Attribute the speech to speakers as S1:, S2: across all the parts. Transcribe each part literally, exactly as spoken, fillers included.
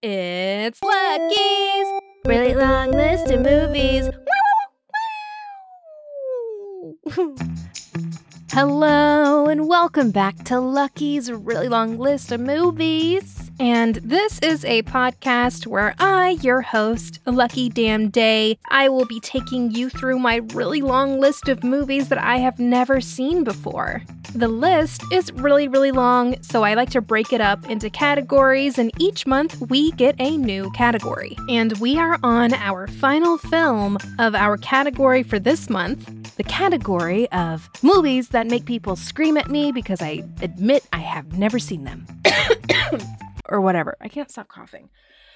S1: It's Lucky's really long list of movies. Hello and welcome back to Lucky's really long list of movies. And this is a podcast where I, your host, Lucky Damn Day, I will be taking you through my really long list of movies that I have never seen before. The list is really, really long, so I like to break it up into categories, and each month we get a new category. And we are on our final film of our category for this month, the category of movies that make people scream at me because I admit I have never seen them. Or whatever. I can't stop coughing.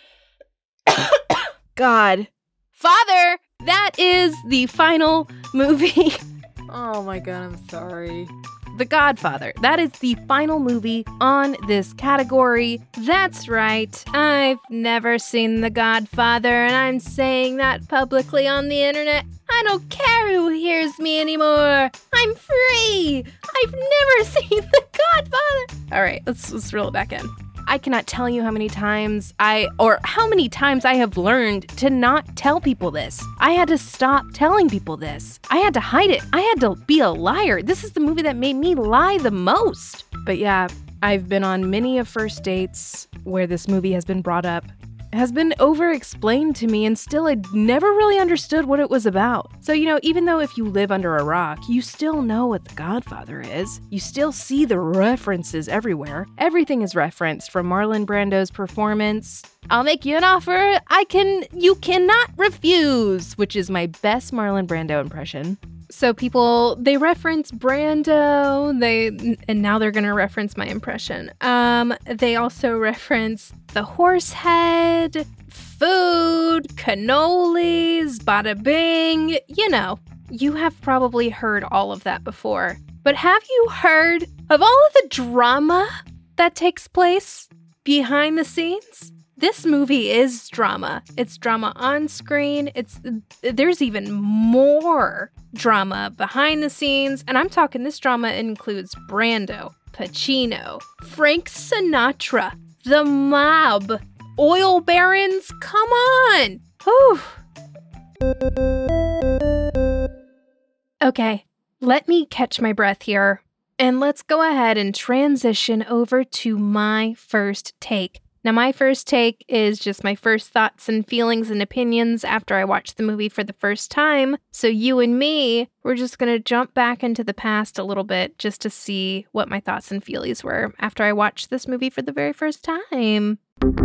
S1: God. Father, that is the final movie.
S2: Oh my god, I'm sorry.
S1: The Godfather. That is the final movie on this category. That's right. I've never seen The Godfather, and I'm saying that publicly on the internet. I don't care who hears me anymore. I'm free. I've never seen The Godfather. All right, let's let's reel it back in. I cannot tell you how many times I, or how many times I have learned to not tell people this. I had to stop telling people this. I had to hide it. I had to be a liar. This is the movie that made me lie the most. But yeah, I've been on many of first dates where this movie has been brought up. It has been over-explained to me, and still I never really understood what it was about. So, you know, even though if you live under a rock, you still know what The Godfather is. You still see the references everywhere. Everything is referenced, from Marlon Brando's performance. I'll make you an offer I can, you cannot refuse, which is my best Marlon Brando impression. So people, they reference Brando, they, and now they're going to reference my impression. Um, they also reference the horse head, food, cannolis, bada bing, you know. You have probably heard all of that before. But have you heard of all of the drama that takes place behind the scenes? This movie is drama. It's drama on screen. It's there's even more drama behind the scenes. And I'm talking this drama includes Brando, Pacino, Frank Sinatra, the mob, oil barons. Come on. Whew. Okay, let me catch my breath here. And let's go ahead and transition over to my first take. Now, my first take is just my first thoughts and feelings and opinions after I watched the movie for the first time. So you and me, we're just going to jump back into the past a little bit just to see what my thoughts and feelings were after I watched this movie for the very first time.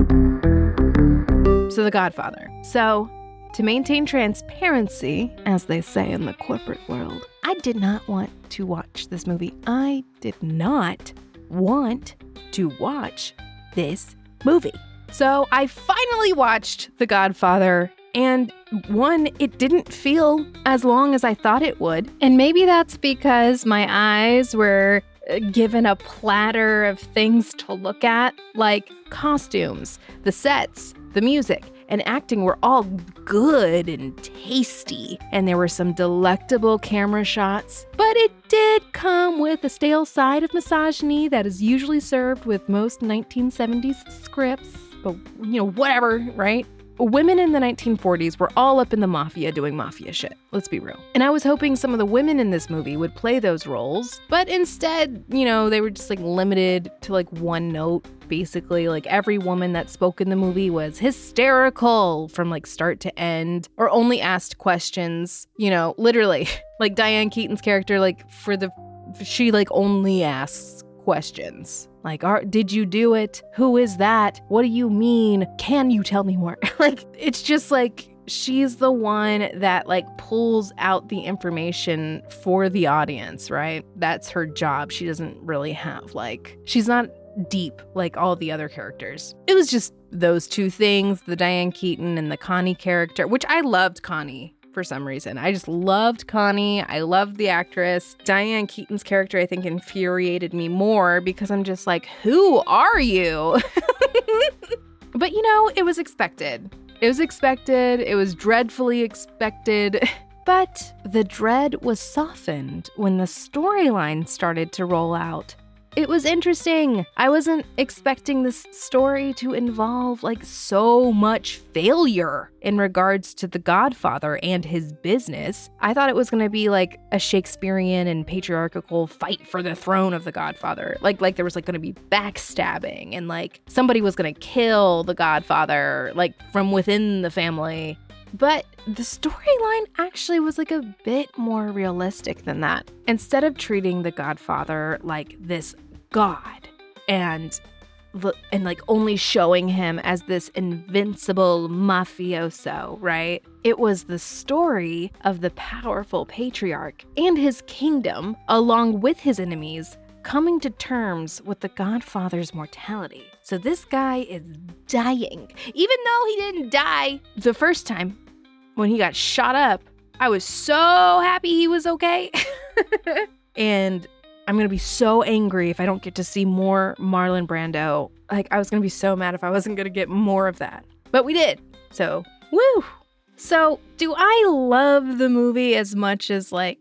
S1: So, The Godfather. So, to maintain transparency, as they say in the corporate world, I did not want to watch this movie. I did not want to watch this movie. So I finally watched The Godfather, and one, it didn't feel as long as I thought it would. And maybe that's because my eyes were given a platter of things to look at, like costumes, the sets, the music, and acting were all good and tasty, and there were some delectable camera shots, but it did come with a stale side of misogyny that is usually served with most nineteen seventies scripts, but you know, whatever, right? Women in the nineteen forties were all up in the mafia doing mafia shit, let's be real. And I was hoping some of the women in this movie would play those roles, but instead, you know, they were just like limited to like one note, basically. Like every woman that spoke in the movie was hysterical from like start to end, or only asked questions, you know, literally. Like Diane Keaton's character, like for the, she like only asks questions. Like, are, did you do it? Who is that? What do you mean? Can you tell me more? Like, it's just like, she's the one that like pulls out the information for the audience, right? That's her job. She doesn't really have like, she's not deep like all the other characters. It was just those two things, the Diane Keaton and the Connie character, which I loved Connie. For some reason. I just loved Connie. I loved the actress. Diane Keaton's character, I think, infuriated me more because I'm just like, who are you? But, you know, it was expected. It was expected. It was dreadfully expected. But the dread was softened when the storyline started to roll out. It was interesting. I wasn't expecting this story to involve like so much failure in regards to the Godfather and his business. I thought it was going to be like a Shakespearean and patriarchal fight for the throne of the Godfather. Like like there was like going to be backstabbing and like somebody was going to kill the Godfather like from within the family. But the storyline actually was like a bit more realistic than that. Instead of treating the Godfather like this god and and like only showing him as this invincible mafioso, right? It was the story of the powerful patriarch and his kingdom, along with his enemies, coming to terms with the Godfather's mortality. So this guy is dying. Even though he didn't die the first time when he got shot up, I was so happy he was okay. And I'm going to be so angry if I don't get to see more Marlon Brando. Like, I was going to be so mad if I wasn't going to get more of that. But we did. So, woo. So, do I love the movie as much as, like,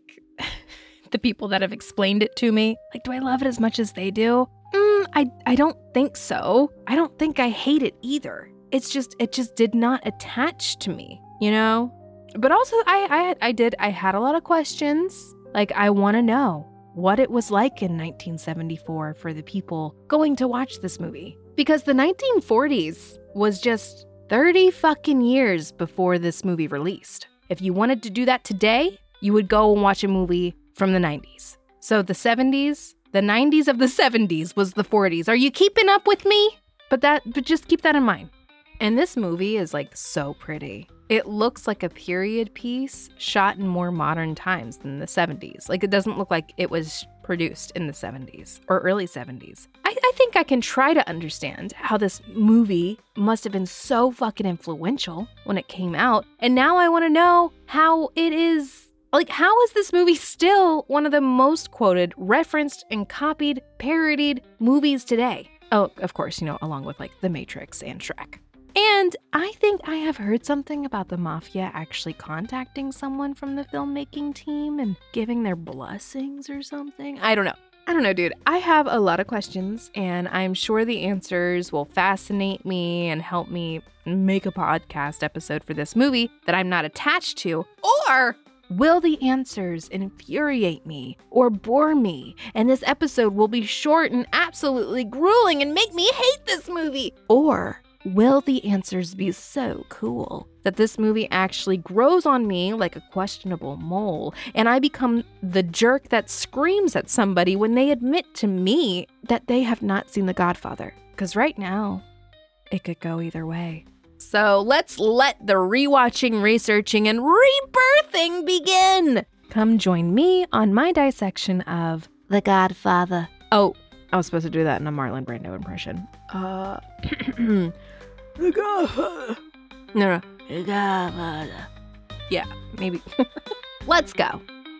S1: the people that have explained it to me? Like, do I love it as much as they do? Mm, I, I don't think so. I don't think I hate it either. It's just, it just did not attach to me, you know? But also, I, I, I did, I had a lot of questions. Like, I want to know what it was like in nineteen seventy-four for the people going to watch this movie. Because the nineteen forties was just thirty fucking years before this movie released. If you wanted to do that today, you would go and watch a movie from the nineties. So the seventies, the nineties of the seventies was the forties. Are you keeping up with me? But that, but just keep that in mind. And this movie is like so pretty. It looks like a period piece shot in more modern times than the seventies. Like, it doesn't look like it was produced in the seventies or early seventies. I, I think I can try to understand how this movie must have been so fucking influential when it came out. And now I want to know how it is. Like, how is this movie still one of the most quoted, referenced, and copied, parodied movies today? Oh, of course, you know, along with like The Matrix and Shrek. And I think I have heard something about the mafia actually contacting someone from the filmmaking team and giving their blessings or something. I don't know. I don't know, dude. I have a lot of questions, and I'm sure the answers will fascinate me and help me make a podcast episode for this movie that I'm not attached to. Or will the answers infuriate me or bore me, and this episode will be short and absolutely grueling and make me hate this movie? Or will the answers be so cool that this movie actually grows on me like a questionable mole, and I become the jerk that screams at somebody when they admit to me that they have not seen The Godfather? Because right now, it could go either way. So let's let the rewatching, researching, and rebirthing begin. Come join me on my dissection of The Godfather. Oh, I was supposed to do that in a Marlon Brando impression. Uh... The Godfather. No, no. The Godfather. Yeah, maybe. Let's go.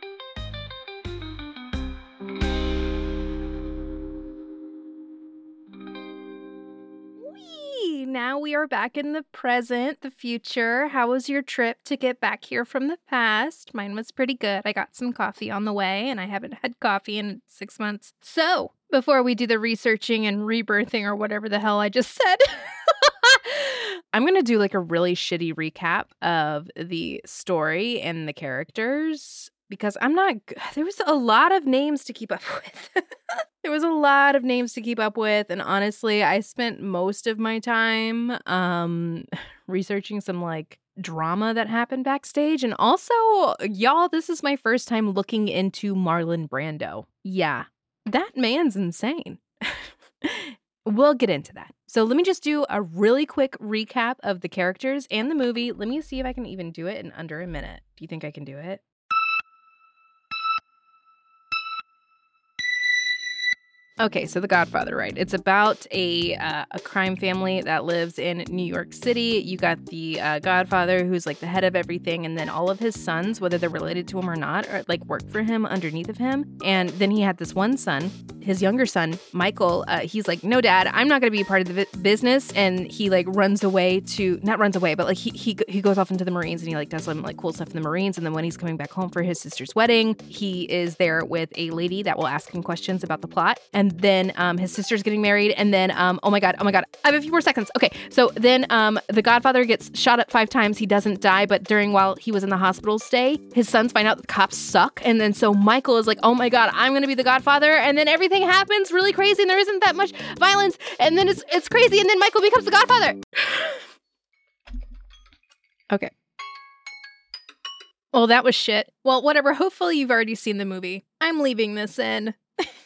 S1: Whee! Now we are back in the present, the future. How was your trip to get back here from the past? Mine was pretty good. I got some coffee on the way, and I haven't had coffee in six months. So, before we do the researching and rebirthing or whatever the hell I just said, I'm going to do like a really shitty recap of the story and the characters because I'm not, there was a lot of names to keep up with. There was a lot of names to keep up with. And honestly, I spent most of my time um, researching some like drama that happened backstage. And also, y'all, this is my first time looking into Marlon Brando. Yeah, that man's insane. We'll get into that. So let me just do a really quick recap of the characters and the movie. Let me see if I can even do it in under a minute. Do you think I can do it? Okay, so The Godfather, right? It's about a uh, a crime family that lives in New York City. You got the uh, Godfather, who's like the head of everything, and then all of his sons, whether they're related to him or not, or like work for him underneath of him. And then he had this one son. his younger son, Michael, uh, he's like, no, Dad, I'm not going to be a part of the vi- business. And he like runs away to, not runs away, but like he, he he goes off into the Marines and he like does some like cool stuff in the Marines. And then when he's coming back home for his sister's wedding, he is there with a lady that will ask him questions about the plot. And then um, his sister's getting married. And then, um, oh my God, oh my God, I have a few more seconds. Okay, so then um, the Godfather gets shot up five times. He doesn't die, but during while he was in the hospital stay, his sons find out that the cops suck. And then so Michael is like, oh my God, I'm going to be the Godfather. And then everything happens really crazy and there isn't that much violence. And then it's it's crazy. And then Michael becomes the Godfather. Okay. Well, that was shit. Well, whatever. Hopefully you've already seen the movie. I'm leaving this in.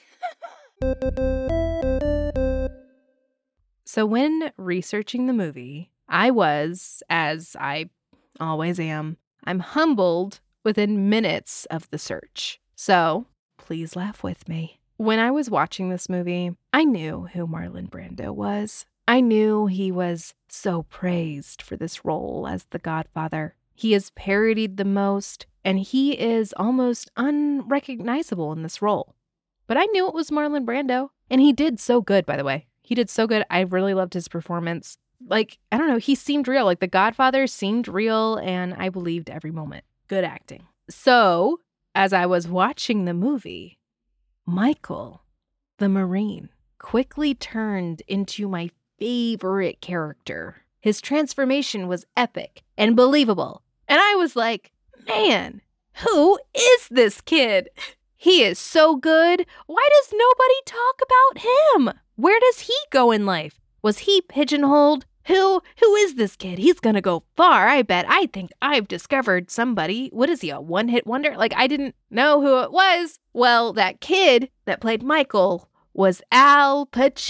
S1: So when researching the movie, I was, as I always am, I'm humbled within minutes of the search. So please laugh with me. When I was watching this movie, I knew who Marlon Brando was. I knew he was so praised for this role as the Godfather. He is parodied the most, and he is almost unrecognizable in this role. But I knew it was Marlon Brando, and he did so good, by the way. He did so good. I really loved his performance. Like, I don't know, he seemed real. Like, the Godfather seemed real, and I believed every moment. Good acting. So, as I was watching the movie, Michael, the Marine, quickly turned into my favorite character. His transformation was epic and believable. And I was like, man, who is this kid? He is so good. Why does nobody talk about him? Where does he go in life? Was he pigeonholed? Who, who is this kid? He's gonna go far, I bet. I think I've discovered somebody. What is he, a one-hit wonder? Like, I didn't know who it was. Well, that kid that played Michael was Al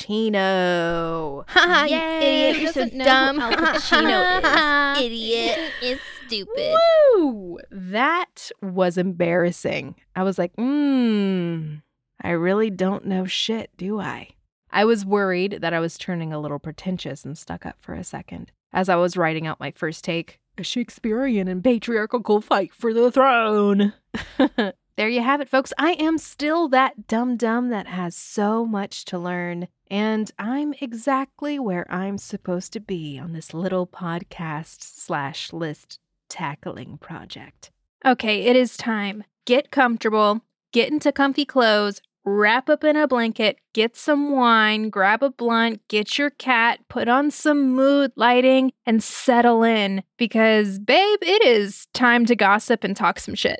S1: Pacino.
S3: Haha, you
S1: Yay,
S3: idiot. You're so
S1: know
S3: dumb.
S1: who
S3: Al Pacino is. Idiot is stupid.
S1: Woo! That was embarrassing. I was like, hmm, I really don't know shit, do I? I was worried that I was turning a little pretentious and stuck up for a second as I was writing out my first take, a Shakespearean and patriarchal fight for the throne. There you have it, folks. I am still that dum-dum that has so much to learn, and I'm exactly where I'm supposed to be on this little podcast slash list tackling project. Okay, it is time. Get comfortable, get into comfy clothes, wrap up in a blanket, get some wine, grab a blunt, get your cat, put on some mood lighting, and settle in. Because, babe, it is time to gossip and talk some shit.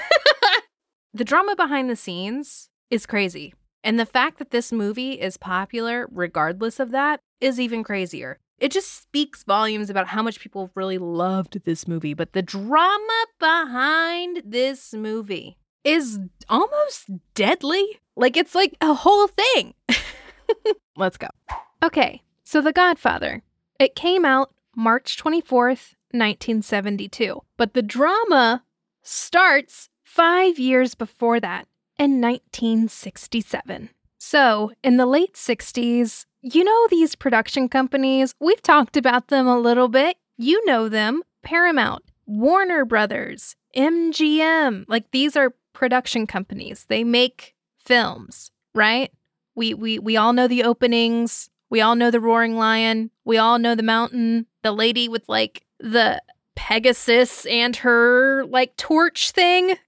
S1: The drama behind the scenes is crazy. And the fact that this movie is popular regardless of that is even crazier. It just speaks volumes about how much people really loved this movie. But the drama behind this movie is almost deadly. Like, it's like a whole thing. Let's go. Okay, so The Godfather. It came out March twenty-fourth, nineteen seventy-two. But the drama starts five years before that, in nineteen sixty-seven. So, in the late sixties, you know these production companies? We've talked about them a little bit. You know them. Paramount, Warner Brothers, M G M. Like, these are production companies. They make films, right? We we we all know the openings. We all know the Roaring Lion. We all know the Mountain. The lady with like the Pegasus and her like torch thing.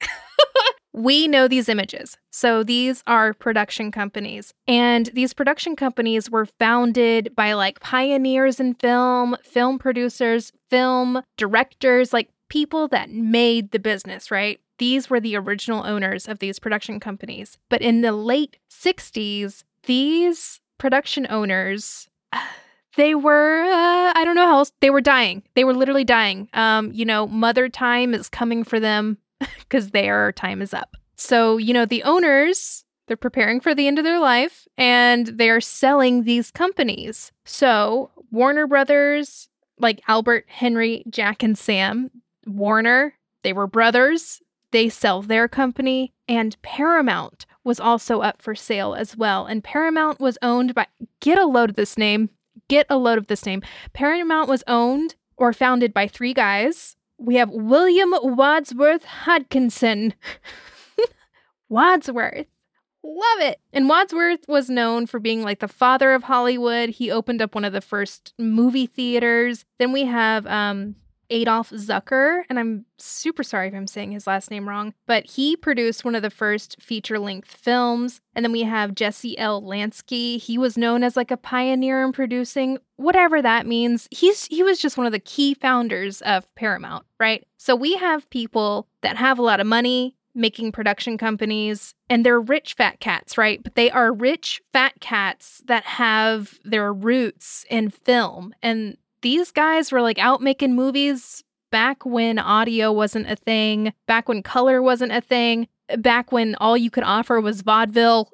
S1: We know these images. So these are production companies. And these production companies were founded by like pioneers in film, film producers, film directors, like people that made the business, right? These were the original owners of these production companies. But in the late sixties, these production owners, they were, uh, I don't know how else, they were dying. They were literally dying. Um, you know, mother time is coming for them because their time is up. So, you know, the owners, they're preparing for the end of their life and they're selling these companies. So Warner Brothers, like Albert, Henry, Jack, and Sam, Warner, they were brothers. They sell their company, and Paramount was also up for sale as well. And Paramount was owned by, get a load of this name, get a load of this name. Paramount was owned or founded by three guys. We have William Wadsworth Hodgkinson. Wadsworth. Love it. And Wadsworth was known for being like the father of Hollywood. He opened up one of the first movie theaters. Then we have um, Adolph Zucker, and I'm super sorry if I'm saying his last name wrong, but he produced one of the first feature-length films. And then we have Jesse L. Lansky. He was known as like a pioneer in producing, whatever that means. He's he was just one of the key founders of Paramount, right? So we have people that have a lot of money making production companies, and they're rich fat cats, right? But they are rich fat cats that have their roots in film. And these guys were like out making movies back when audio wasn't a thing, back when color wasn't a thing, back when all you could offer was vaudeville.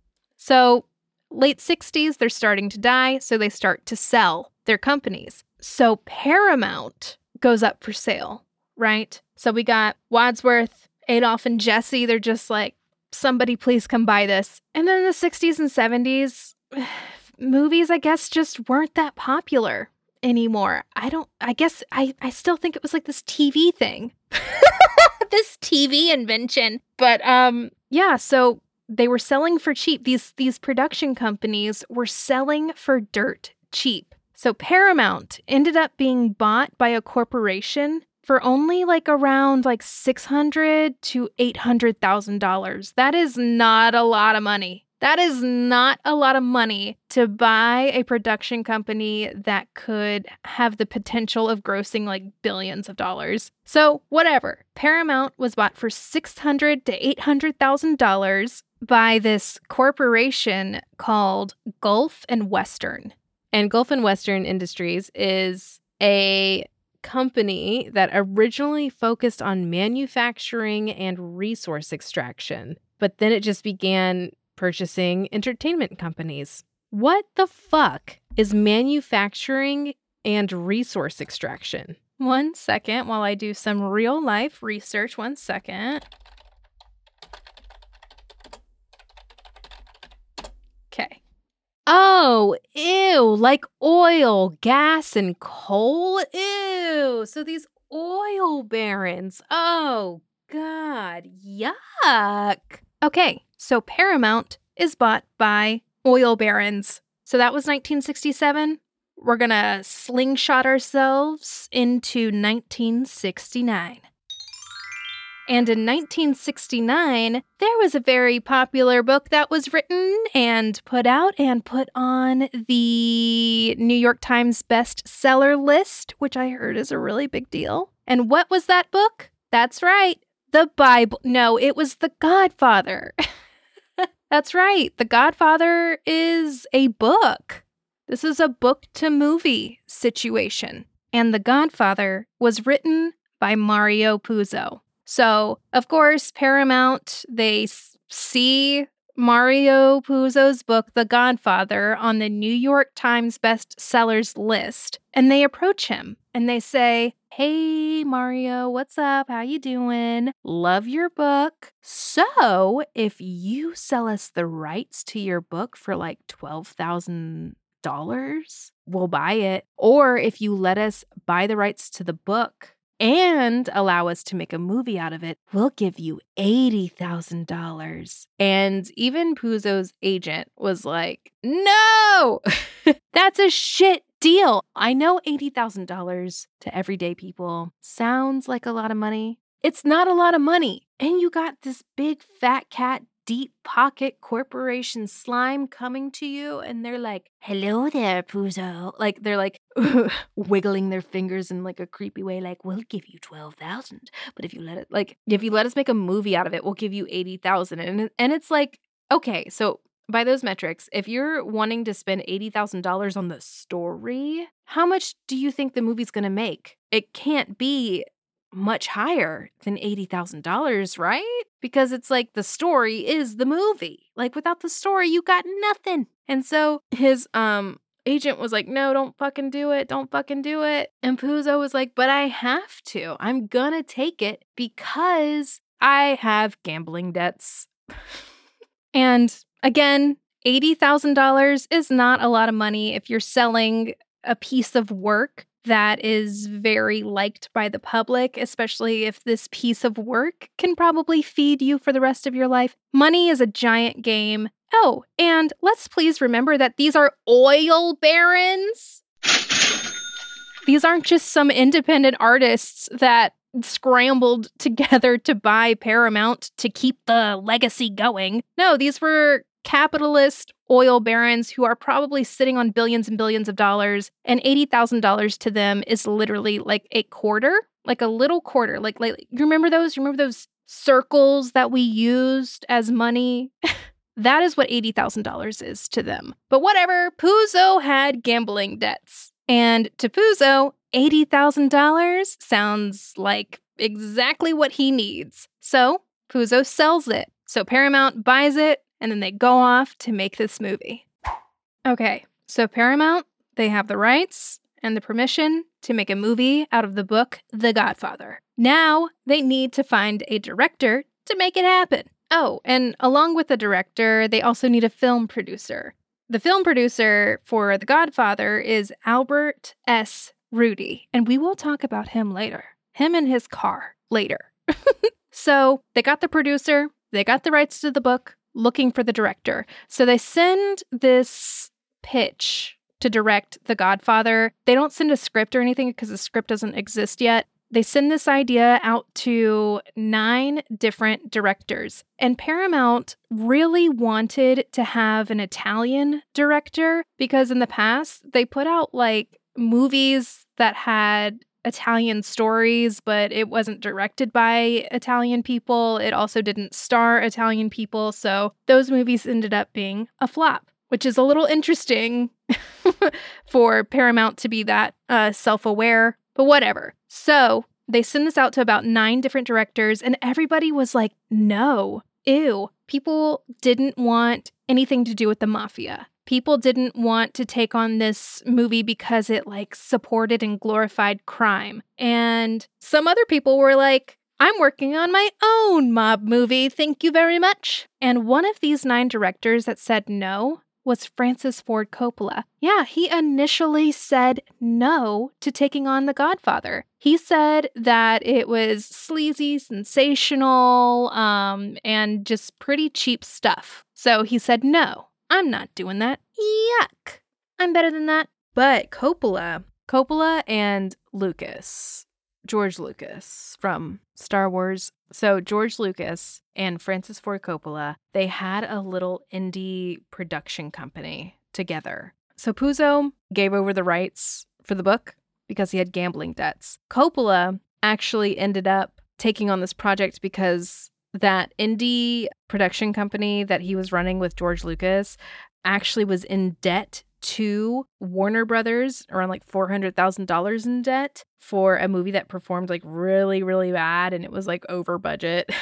S1: So late sixties, they're starting to die, so they start to sell their companies. So Paramount goes up for sale, right? So we got Wadsworth, Adolph, and Jesse. They're just like, somebody please come buy this. And then in the sixties and seventies, movies, I guess, just weren't that popular anymore. I don't, I guess, I, I still think it was like this T V thing. This T V invention. But um, yeah, so they were selling for cheap. These, these production companies were selling for dirt cheap. So Paramount ended up being bought by a corporation for only like around like six hundred thousand dollars to eight hundred thousand dollars. That is not a lot of money. That is not a lot of money to buy a production company that could have the potential of grossing like billions of dollars. So whatever. Paramount was bought for six hundred thousand dollars to eight hundred thousand dollars by this corporation called Gulf and Western. And Gulf and Western Industries is a company that originally focused on manufacturing and resource extraction, but then it just began purchasing entertainment companies. What the fuck is manufacturing and resource extraction? One second while I do some real life research. One second. Okay. Oh, ew, like oil, gas, and coal? Ew. So these oil barons. Oh, God. Yuck. Okay, so Paramount is bought by oil barons. So that was nineteen sixty-seven. We're going to slingshot ourselves into nineteen sixty-nine. And in nineteen sixty-nine, there was a very popular book that was written and put out and put on the New York Times bestseller list, which I heard is a really big deal. And what was that book? That's right, the Bible. No, it was The Godfather. That's right, The Godfather is a book. This is a book-to-movie situation. And The Godfather was written by Mario Puzo. So, of course, Paramount, they s- see Mario Puzo's book, The Godfather, on the New York Times bestsellers list, and they approach him and they say, "Hey, Mario, what's up? How you doing? Love your book. So, if you sell us the rights to your book for like twelve thousand dollars, we'll buy it. Or if you let us buy the rights to the book and allow us to make a movie out of it, we'll give you eighty thousand dollars. And even Puzo's agent was like, no, that's a shit deal. I know eighty thousand dollars to everyday people sounds like a lot of money. It's not a lot of money. And you got this big fat cat deep pocket corporation slime coming to you, and they're like, "Hello there, Puzo." Like, they're like wiggling their fingers in like a creepy way, like, "We'll give you twelve thousand, but if you let it, like, if you let us make a movie out of it, we'll give you eighty thousand." And and it's like, okay, so by those metrics, if you're wanting to spend eighty thousand dollars on the story, how much do you think the movie's gonna make? It can't be much higher than eighty thousand dollars, right? Because it's like the story is the movie. Like, without the story, you got nothing. And so his um agent was like, "No, don't fucking do it. Don't fucking do it." And Puzo was like, "But I have to. I'm gonna take it because I have gambling debts." And again, eighty thousand dollars is not a lot of money if you're selling a piece of work that is very liked by the public, especially if this piece of work can probably feed you for the rest of your life. Money is a giant game. Oh, and let's please remember that these are oil barons. These aren't just some independent artists that scrambled together to buy Paramount to keep the legacy going. No, these were capitalist oil barons who are probably sitting on billions and billions of dollars, and eighty thousand dollars to them is literally like a quarter, like a little quarter. Like, like you remember those? You remember those circles that we used as money? That is what eighty thousand dollars is to them. But whatever, Puzo had gambling debts. And to Puzo, eighty thousand dollars sounds like exactly what he needs. So Puzo sells it. So Paramount buys it, and then they go off to make this movie. Okay, so Paramount, they have the rights and the permission to make a movie out of the book The Godfather. Now they need to find a director to make it happen. Oh, and along with the director, they also need a film producer. The film producer for The Godfather is Albert S. Rudy, and we will talk about him later. Him and his car later. So they got the producer, they got the rights to the book, looking for the director. So they send this pitch to direct The Godfather. They don't send a script or anything because the script doesn't exist yet. They send this idea out to nine different directors. And Paramount really wanted to have an Italian director because in the past, they put out like movies that had Italian stories, but it wasn't directed by Italian people. It also didn't star Italian people. So those movies ended up being a flop, which is a little interesting for Paramount to be that uh, self-aware, but whatever. So they send this out to about nine different directors, and everybody was like, no, ew. People didn't want anything to do with the mafia. People didn't want to take on this movie because it like supported and glorified crime. And some other people were like, I'm working on my own mob movie, thank you very much. And one of these nine directors that said no was Francis Ford Coppola. Yeah, he initially said no to taking on The Godfather. He said that it was sleazy, sensational, um, and just pretty cheap stuff. So he said, no, I'm not doing that. Yuck. I'm better than that. But Coppola, Coppola and Lucas, George Lucas from Star Wars. So George Lucas and Francis Ford Coppola, they had a little indie production company together. So Puzo gave over the rights for the book because he had gambling debts. Coppola actually ended up taking on this project because that indie production company that he was running with George Lucas actually was in debt to Warner Brothers, around like four hundred thousand dollars in debt for a movie that performed like really, really bad, and it was like over budget.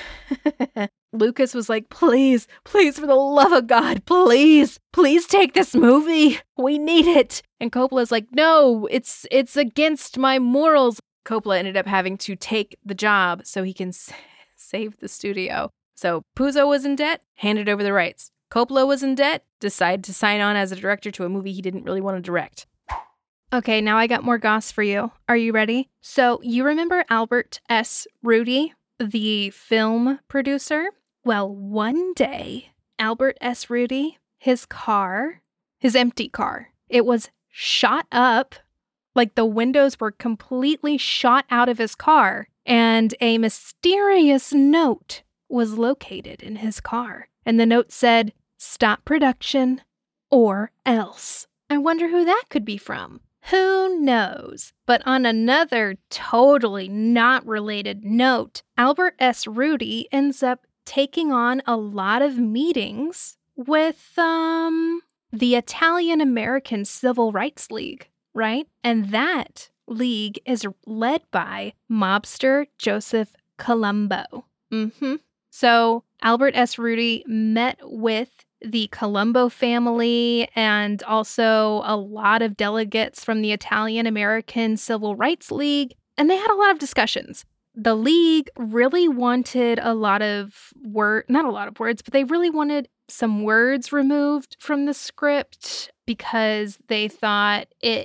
S1: Lucas was like, please, please, for the love of God, please, please take this movie. We need it. And Coppola's like, no, it's it's against my morals. Coppola ended up having to take the job so he can s- save the studio. So Puzo was in debt, handed over the rights. Coppola was in debt, decided to sign on as a director to a movie he didn't really want to direct. Okay, now I got more goss for you. Are you ready? So you remember Albert S. Rudy, the film producer? Well, one day, Albert S. Rudy, his car, his empty car, it was shot up, like the windows were completely shot out of his car, and a mysterious note was located in his car. And the note said, stop production or else. I wonder who that could be from. Who knows? But on another totally not related note, Albert S. Rudy ends up taking on a lot of meetings with um the Italian-American Civil Rights League, right? And that league is led by mobster Joseph Colombo. Mm-hmm. So Albert S. Rudy met with the Colombo family and also a lot of delegates from the Italian-American Civil Rights League, and they had a lot of discussions. The league really wanted a lot of word, not a lot of words, but they really wanted some words removed from the script because they thought it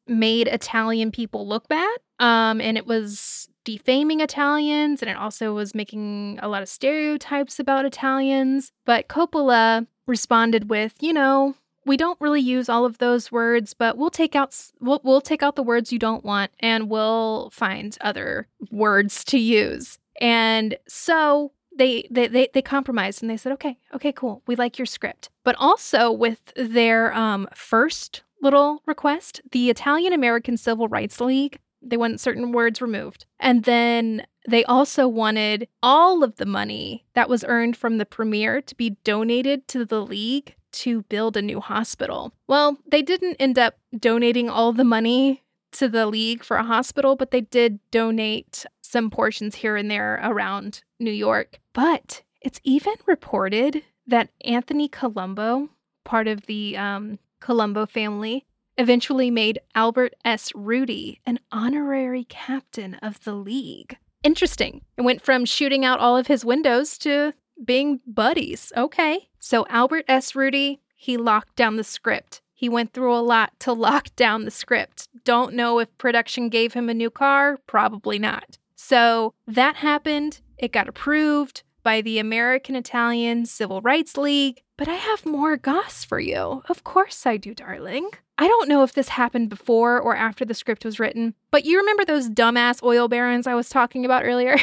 S1: made Italian people look bad. Um, and it was defaming Italians, and it also was making a lot of stereotypes about Italians. But Coppola responded with, you know, we don't really use all of those words, but we'll take out we'll, we'll take out the words you don't want, and we'll find other words to use. And so they they they, they compromised, and they said, okay, okay, cool, we like your script. But also with their um, first little request, the Italian American Civil Rights League, they wanted certain words removed. And then they also wanted all of the money that was earned from the premiere to be donated to the league to build a new hospital. Well, they didn't end up donating all the money to the league for a hospital, but they did donate some portions here and there around New York. But it's even reported that Anthony Colombo, part of the um, Colombo family, eventually made Albert S. Rudy an honorary captain of the league. Interesting. It went from shooting out all of his windows to being buddies. Okay. So Albert S. Rudy, he locked down the script. He went through a lot to lock down the script. Don't know if production gave him a new car. Probably not. So that happened. It got approved by the American Italian Civil Rights League. But I have more goss for you. Of course I do, darling. I don't know if this happened before or after the script was written, but you remember those dumbass oil barons I was talking about earlier?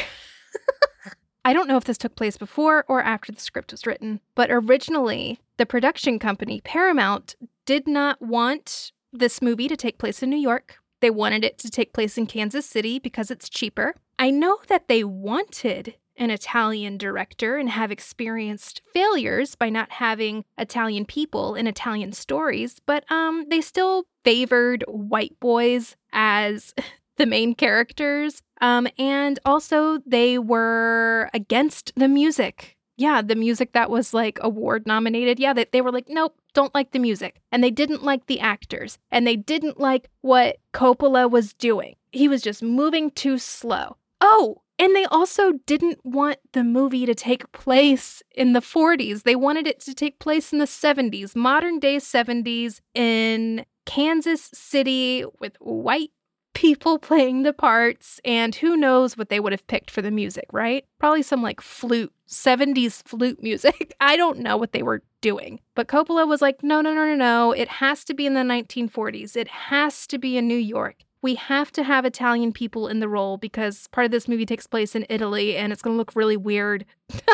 S1: I don't know if this took place before or after the script was written, but originally, the production company, Paramount, did not want this movie to take place in New York. They wanted it to take place in Kansas City because it's cheaper. I know that they wanted an Italian director and have experienced failures by not having Italian people in Italian stories, but um, they still favored white boys as the main characters. Um, and also they were against the music. Yeah, the music that was like award nominated. Yeah, they, they were like, nope, don't like the music. And they didn't like the actors. And they didn't like what Coppola was doing. He was just moving too slow. Oh, and they also didn't want the movie to take place in the forties. They wanted it to take place in the seventies, modern day seventies in Kansas City with white people playing the parts, and who knows what they would have picked for the music, right? Probably some like flute, seventies flute music. I don't know what they were doing. But Coppola was like, no, no, no, no, no. It has to be in the nineteen forties. It has to be in New York. We have to have Italian people in the role because part of this movie takes place in Italy, and it's going to look really weird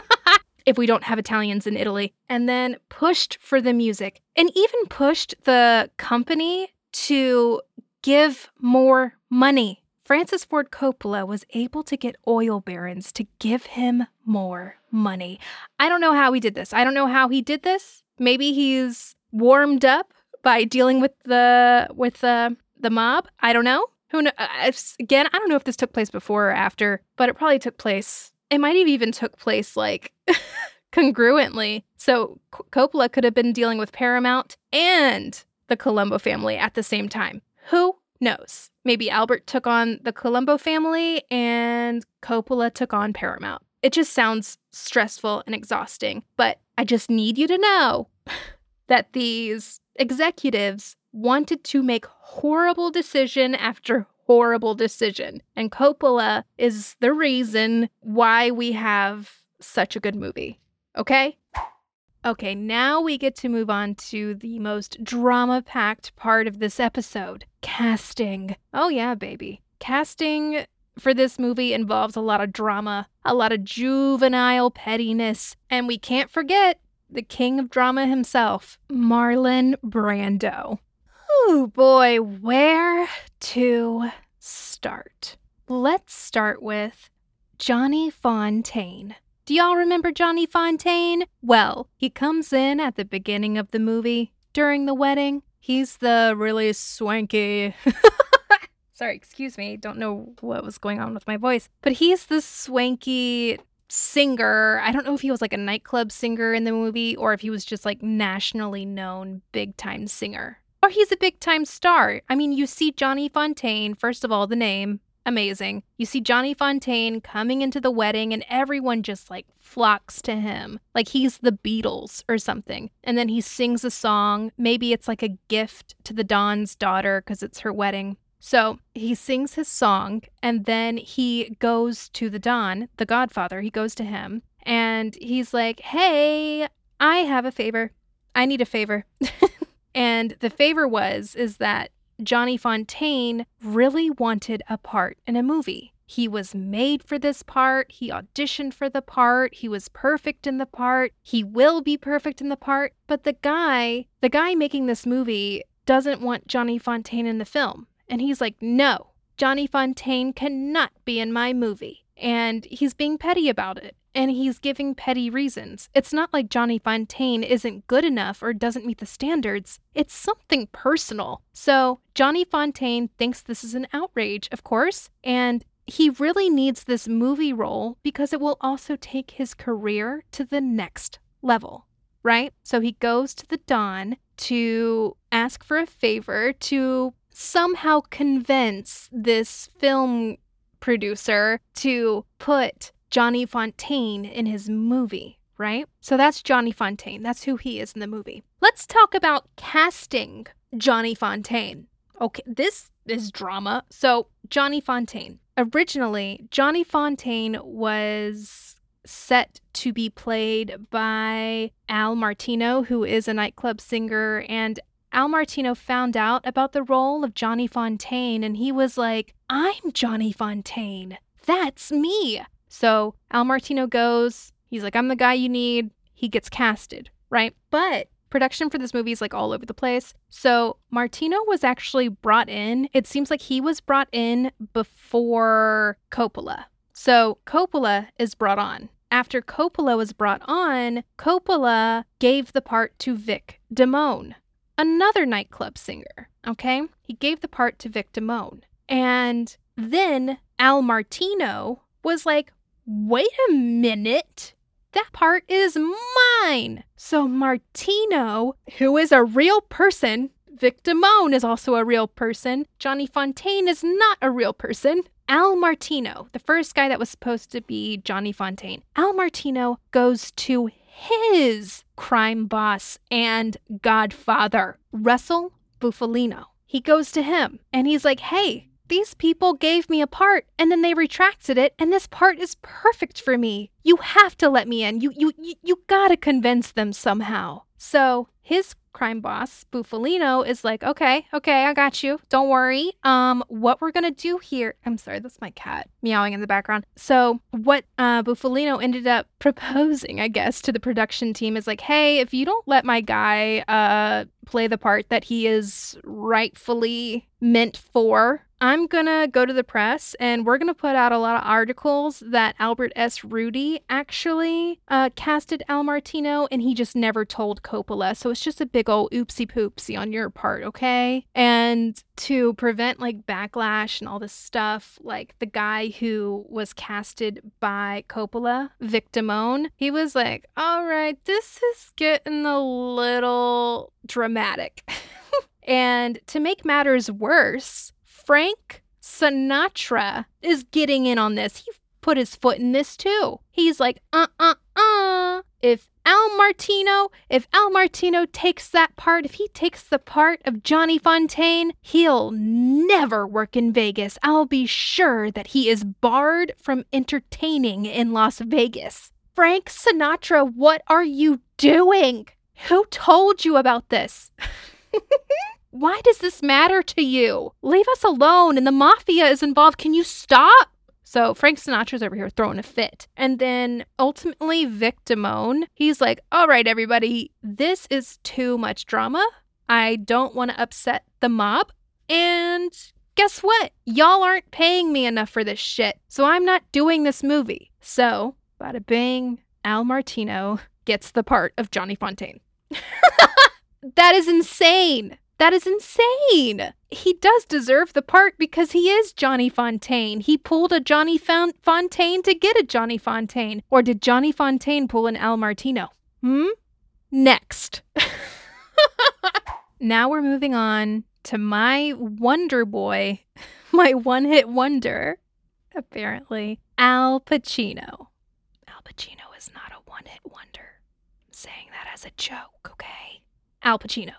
S1: if we don't have Italians in Italy. And then pushed for the music, and even pushed the company to give more money. Francis Ford Coppola was able to get oil barons to give him more money. I don't know how he did this. I don't know how he did this. Maybe he's warmed up by dealing with the with the the mob. I don't know. Who know? Again, I don't know if this took place before or after, but it probably took place. It might have even took place like congruently. So Coppola could have been dealing with Paramount and the Colombo family at the same time. Who knows? Maybe Albert took on the Colombo family and Coppola took on Paramount. It just sounds stressful and exhausting, but I just need you to know that these executives wanted to make horrible decision after horrible decision. And Coppola is the reason why we have such a good movie. Okay? Okay, now we get to move on to the most drama-packed part of this episode. Casting. Oh yeah, baby. Casting for this movie involves a lot of drama, a lot of juvenile pettiness, and we can't forget the king of drama himself, Marlon Brando. Oh boy, where to start? Let's start with Johnny Fontane. Do y'all remember Johnny Fontane? Well, he comes in at the beginning of the movie during the wedding. He's the really swanky... Sorry, excuse me. Don't know what was going on with my voice. But he's the swanky singer. I don't know if he was like a nightclub singer in the movie or if he was just like nationally known big-time singer. Or he's a big-time star. I mean, you see Johnny Fontane, first of all, the name. amazing. You see Johnny Fontane coming into the wedding and everyone just like flocks to him. Like he's the Beatles or something. And then he sings a song. Maybe it's like a gift to the Don's daughter because it's her wedding. So he sings his song and then he goes to the Don, the Godfather. He goes to him and he's like, hey, I have a favor. I need a favor. And the favor was, is that Johnny Fontane really wanted a part in a movie. He was made for this part. He auditioned for the part. He was perfect in the part. He will be perfect in the part. But the guy, the guy making this movie doesn't want Johnny Fontane in the film. And he's like, no, Johnny Fontane cannot be in my movie. And he's being petty about it. And he's giving petty reasons. It's not like Johnny Fontane isn't good enough or doesn't meet the standards. It's something personal. So Johnny Fontane thinks this is an outrage, of course. And he really needs this movie role because it will also take his career to the next level, right? So he goes to the Don to ask for a favor to somehow convince this film producer to put Johnny Fontane in his movie, right? So that's Johnny Fontane. That's who he is in the movie. Let's talk about casting Johnny Fontane. Okay, this is drama. So Johnny Fontane. Originally, Johnny Fontane was set to be played by Al Martino, who is a nightclub singer, and Al Martino found out about the role of Johnny Fontane, and he was like, I'm Johnny Fontane. That's me. So Al Martino goes, he's like, I'm the guy you need. He gets casted, right? But production for this movie is like all over the place. So Martino was actually brought in. It seems like he was brought in before Coppola. So Coppola is brought on. After Coppola was brought on, Coppola gave the part to Vic Damone, another nightclub singer, okay? He gave the part to Vic Damone. And then Al Martino was like, wait a minute, that part is mine. So Martino, who is a real person, Vic Damone is also a real person, Johnny Fontane is not a real person. Al Martino, the first guy that was supposed to be Johnny Fontane, Al Martino goes to his crime boss and godfather, Russell Bufalino. He goes to him and he's like, hey, these people gave me a part and then they retracted it and this part is perfect for me. You have to let me in. You you you, you gotta convince them somehow. So his crime boss, Bufalino, is like, okay, okay, I got you. Don't worry. Um, what we're gonna do here, I'm sorry, that's my cat meowing in the background. So what uh, Bufalino ended up proposing, I guess, to the production team is like, hey, if you don't let my guy uh, play the part that he is rightfully meant for, I'm gonna go to the press and we're gonna put out a lot of articles that Albert S. Rudy actually uh, casted Al Martino and he just never told Coppola. So it's just a big old oopsie poopsie on your part, okay? And to prevent like backlash and all this stuff, like the guy who was casted by Coppola, Vic Damone, he was like, all right, this is getting a little dramatic. And to make matters worse, Frank Sinatra is getting in on this. He put his foot in this too. He's like, uh-uh-uh. If Al Martino, if Al Martino takes that part, if he takes the part of Johnny Fontane, he'll never work in Vegas. I'll be sure that he is barred from entertaining in Las Vegas. Frank Sinatra, what are you doing? Who told you about this? Why does this matter to you? Leave us alone and the mafia is involved. Can you stop? So Frank Sinatra's over here throwing a fit. And then ultimately Vic Damone, he's like, all right, everybody, this is too much drama. I don't want to upset the mob. And guess what? Y'all aren't paying me enough for this shit. So I'm not doing this movie. So, bada bing, Al Martino gets the part of Johnny Fontane. That is insane. That is insane. He does deserve the part because he is Johnny Fontane. He pulled a Johnny Fon- Fontane to get a Johnny Fontane. Or did Johnny Fontane pull an Al Martino? Hmm? Next. Now we're moving on to my Wonder Boy, my my one-hit wonder, apparently, Al Pacino. Al Pacino is not a one-hit wonder. I'm saying that as a joke, okay? Al Pacino.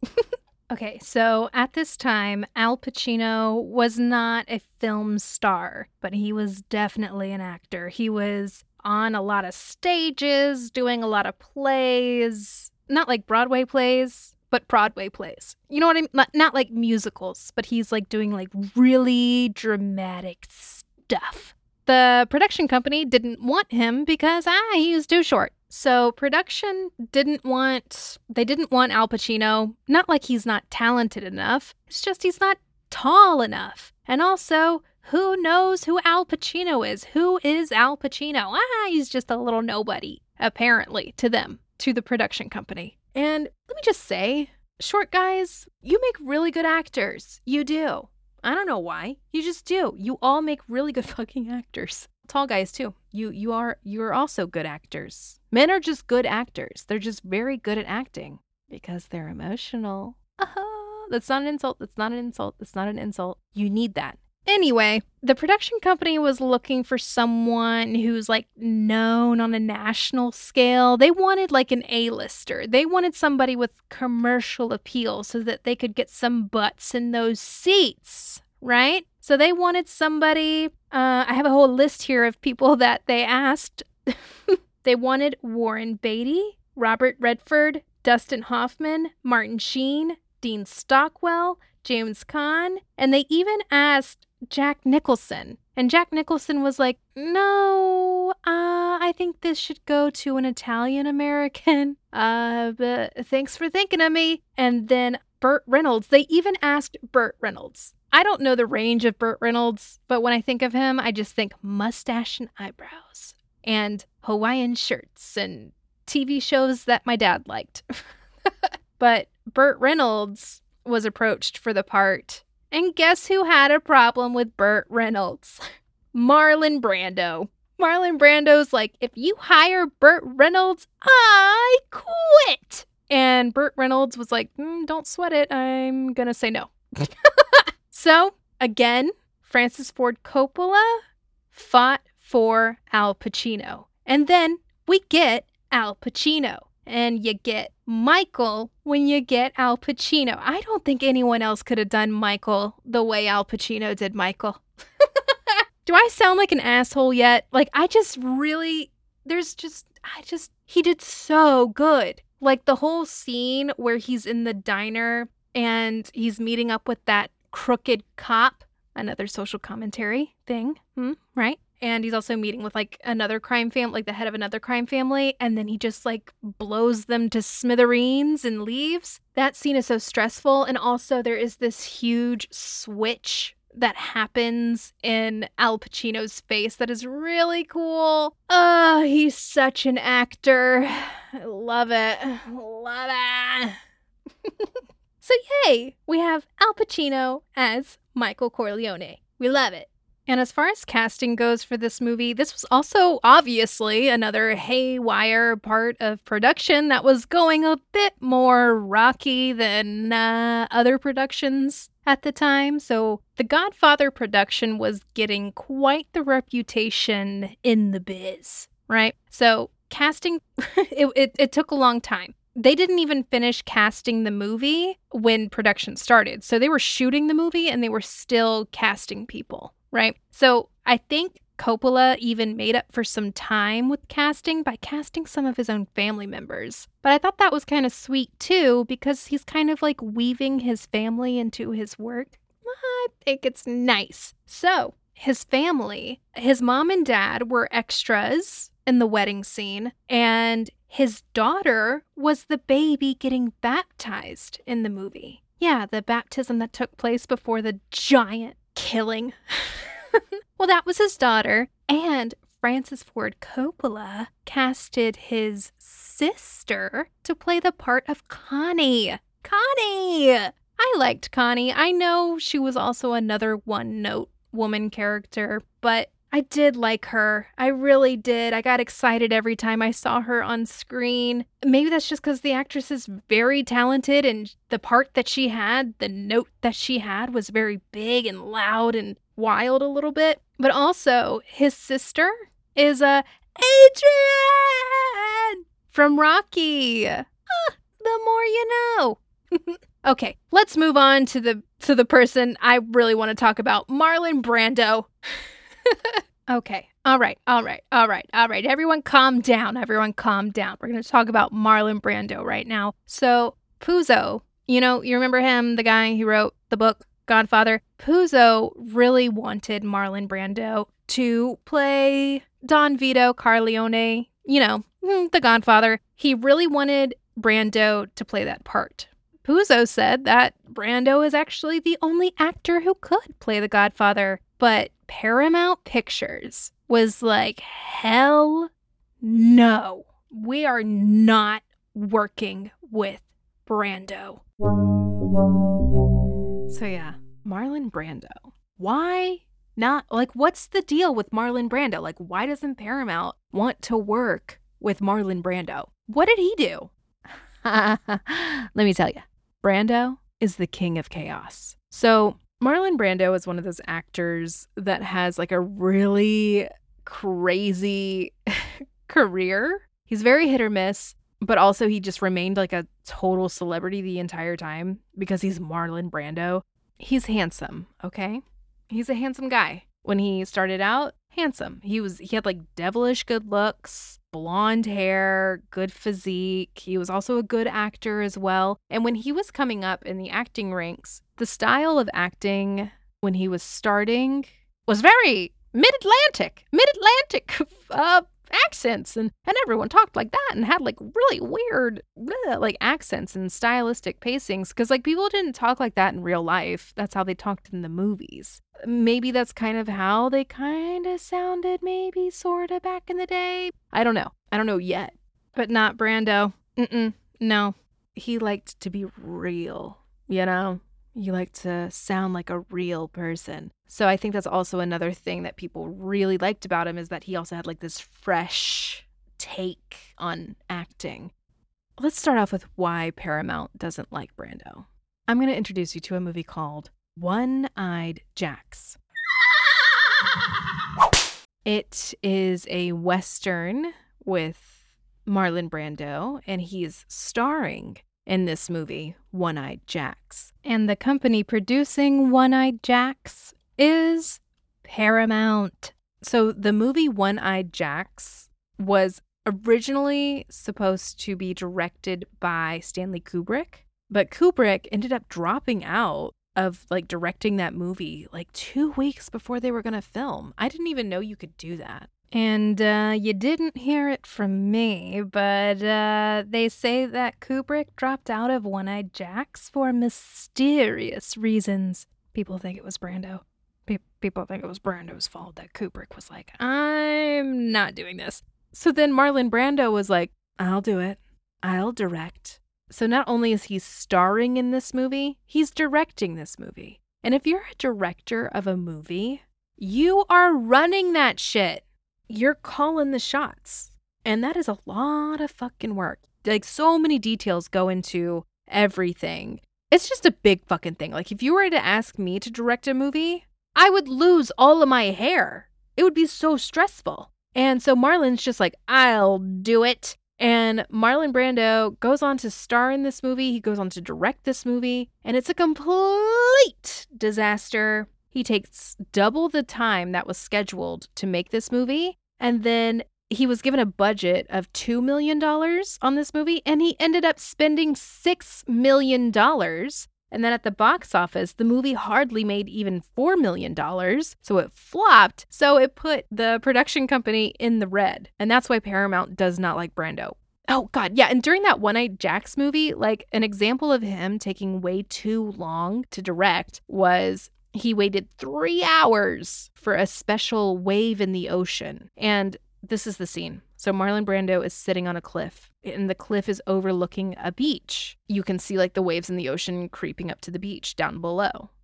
S1: Okay, so at this time, Al Pacino was not a film star, but he was definitely an actor. He was on a lot of stages, doing a lot of plays, not like Broadway plays, but Broadway plays. You know what I mean? Not, not like musicals, but he's like doing like really dramatic stuff. The production company didn't want him because, ah, he was too short. So production didn't want, they didn't want Al Pacino, not like he's not talented enough, it's just he's not tall enough. And also, who knows who Al Pacino is? Who is Al Pacino? Ah, he's just a little nobody, apparently, to them, to the production company. And let me just say, short guys, you make really good actors. You do. I don't know why. You just do. You all make really good fucking actors. Tall guys too. You you are you're also good actors. Men are just good actors. They're just very good at acting because they're emotional. Uh-huh. That's not an insult. That's not an insult. That's not an insult. You need that. Anyway, the production company was looking for someone who's like known on a national scale. They wanted like an A-lister. They wanted somebody with commercial appeal so that they could get some butts in those seats, right? So they wanted somebody, uh, I have a whole list here of people that they asked. They wanted Warren Beatty, Robert Redford, Dustin Hoffman, Martin Sheen, Dean Stockwell, James Caan, and they even asked Jack Nicholson. And Jack Nicholson was like, no, uh, I think this should go to an Italian-American. Uh, but thanks for thinking of me. And then Burt Reynolds. They even asked Burt Reynolds. I don't know the range of Burt Reynolds, but when I think of him, I just think mustache and eyebrows and Hawaiian shirts and T V shows that my dad liked. But Burt Reynolds was approached for the part. And guess who had a problem with Burt Reynolds? Marlon Brando. Marlon Brando's like, if you hire Burt Reynolds, I quit. And Burt Reynolds was like, mm, don't sweat it. I'm going to say no. So, again, Francis Ford Coppola fought for Al Pacino. And then we get Al Pacino. And you get Michael when you get Al Pacino. I don't think anyone else could have done Michael the way Al Pacino did Michael. Do I sound like an asshole yet? Like, I just really, there's just, I just, he did so good. Like, the whole scene where he's in the diner and he's meeting up with that crooked cop, another social commentary thing, hmm, right? And he's also meeting with, like, another crime family, like the head of another crime family. And then he just, like, blows them to smithereens and leaves. That scene is so stressful. And also there is this huge switch that happens in Al Pacino's face that is really cool. Oh, he's such an actor. I love it. Love it. So yay, we have Al Pacino as Michael Corleone. We love it. And as far as casting goes for this movie, this was also obviously another haywire part of production that was going a bit more rocky than uh, other productions at the time. So the Godfather production was getting quite the reputation in the biz, right? So casting, it, it, it took a long time. They didn't even finish casting the movie when production started. So they were shooting the movie and they were still casting people. Right? So I think Coppola even made up for some time with casting by casting some of his own family members. But I thought that was kind of sweet too, because he's kind of like weaving his family into his work. I think it's nice. So his family, his mom and dad were extras in the wedding scene, and his daughter was the baby getting baptized in the movie. Yeah, the baptism that took place before the giant killing. Well, that was his daughter, and Francis Ford Coppola casted his sister to play the part of Connie. Connie! I liked Connie. I know she was also another one-note woman character, but I did like her. I really did. I got excited every time I saw her on screen. Maybe that's just because the actress is very talented and the part that she had, the note that she had was very big and loud and wild a little bit. But also, his sister is a Adrian from Rocky. Ah, the more you know. Okay, let's move on to the to the person I really want to talk about, Marlon Brando. Okay, all right, all right, all right, all right. Everyone calm down. Everyone calm down. We're going to talk about Marlon Brando right now. So, Puzo, you know, you remember him, the guy who wrote the book Godfather? Puzo really wanted Marlon Brando to play Don Vito Corleone, you know, the Godfather. He really wanted Brando to play that part. Puzo said that Brando is actually the only actor who could play the Godfather, but Paramount Pictures was like, hell no. We are not working with Brando. So yeah, Marlon Brando. Why not? Like, what's the deal with Marlon Brando? Like, why doesn't Paramount want to work with Marlon Brando? What did he do? Let me tell you. Brando is the king of chaos. So Marlon Brando is one of those actors that has like a really crazy career. He's very hit or miss, but also he just remained like a total celebrity the entire time because he's Marlon Brando. He's handsome, okay? He's a handsome guy. When he started out, handsome. He was he had like devilish good looks, blonde hair, good physique. He was also a good actor as well. And when he was coming up in the acting ranks, the style of acting when he was starting was very mid-Atlantic, mid-Atlantic uh, accents. And, and everyone talked like that and had like really weird bleh, like accents and stylistic pacings. Because like people didn't talk like that in real life. That's how they talked in the movies. Maybe that's kind of how they kind of sounded, maybe, sort of, back in the day. I don't know. I don't know yet. But not Brando. Mm-mm. No. He liked to be real, you know? He liked to sound like a real person. So I think that's also another thing that people really liked about him is that he also had, like, this fresh take on acting. Let's start off with why Paramount doesn't like Brando. I'm going to introduce you to a movie called One-Eyed Jacks. It is a Western with Marlon Brando, and he's starring in this movie, One-Eyed Jacks. And the company producing One-Eyed Jacks is Paramount. So the movie One-Eyed Jacks was originally supposed to be directed by Stanley Kubrick, but Kubrick ended up dropping out of like directing that movie like two weeks before they were going to film. I didn't even know you could do that. And uh, you didn't hear it from me, but uh, they say that Kubrick dropped out of One-Eyed Jacks for mysterious reasons. People think it was Brando. Pe- people think it was Brando's fault that Kubrick was like, I'm not doing this. So then Marlon Brando was like, I'll do it. I'll direct. So not only is he starring in this movie, he's directing this movie. And if you're a director of a movie, you are running that shit. You're calling the shots. And that is a lot of fucking work. Like, so many details go into everything. It's just a big fucking thing. Like, if you were to ask me to direct a movie, I would lose all of my hair. It would be so stressful. And so Marlon's just like, I'll do it. And Marlon Brando goes on to star in this movie. He goes on to direct this movie. And it's a complete disaster. He takes double the time that was scheduled to make this movie. And then he was given a budget of two million dollars on this movie. And he ended up spending six million dollars. And then at the box office, the movie hardly made even four million dollars. So it flopped. So it put the production company in the red. And that's why Paramount does not like Brando. Oh, God. Yeah. And during that One-Eyed Jacks movie, like an example of him taking way too long to direct was he waited three hours for a special wave in the ocean. And this is the scene. So Marlon Brando is sitting on a cliff, and the cliff is overlooking a beach. You can see like the waves in the ocean creeping up to the beach down below.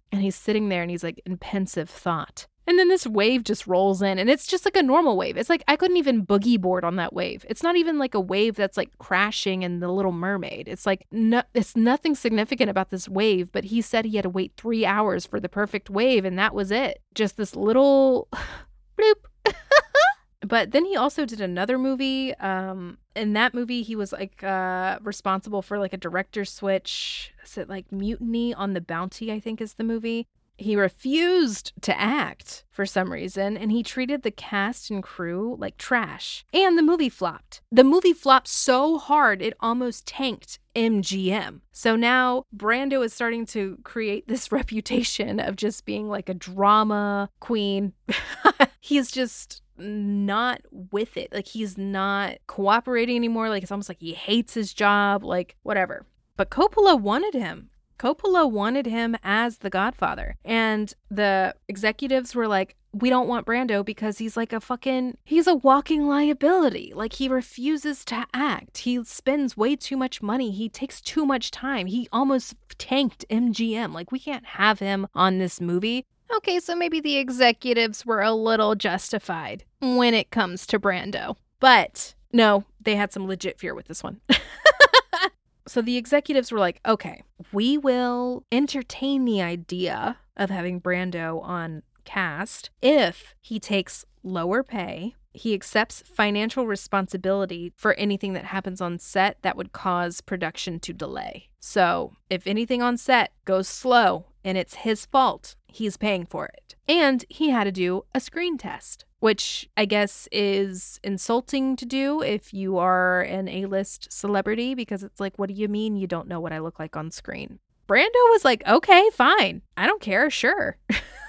S1: And he's sitting there and he's like in pensive thought. And then this wave just rolls in and it's just like a normal wave. It's like I couldn't even boogie board on that wave. It's not even like a wave that's like crashing in The Little Mermaid. It's like no, it's nothing significant about this wave, but he said he had to wait three hours for the perfect wave and that was it. Just this little bloop. But then he also did another movie. Um, in that movie, he was like uh, responsible for like a director switch. Is it like Mutiny on the Bounty, I think is the movie. He refused to act for some reason, and he treated the cast and crew like trash. And the movie flopped. The movie flopped so hard, it almost tanked M G M. So now Brando is starting to create this reputation of just being like a drama queen. He's just not with it. Like, he's not cooperating anymore. Like, it's almost like he hates his job, like, whatever. But Coppola wanted him. Coppola wanted him as the Godfather. And the executives were like, we don't want Brando because he's like a fucking, he's a walking liability. Like, he refuses to act. He spends way too much money. He takes too much time. He almost tanked M G M. Like, we can't have him on this movie. Okay, so maybe the executives were a little justified when it comes to Brando. But no, they had some legit fear with this one. So the executives were like, okay, we will entertain the idea of having Brando on cast if he takes lower pay, he accepts financial responsibility for anything that happens on set that would cause production to delay. So if anything on set goes slow and it's his fault, he's paying for it. And he had to do a screen test, which I guess is insulting to do if you are an A-list celebrity, because it's like, what do you mean you don't know what I look like on screen? Brando was like, okay, fine. I don't care, sure.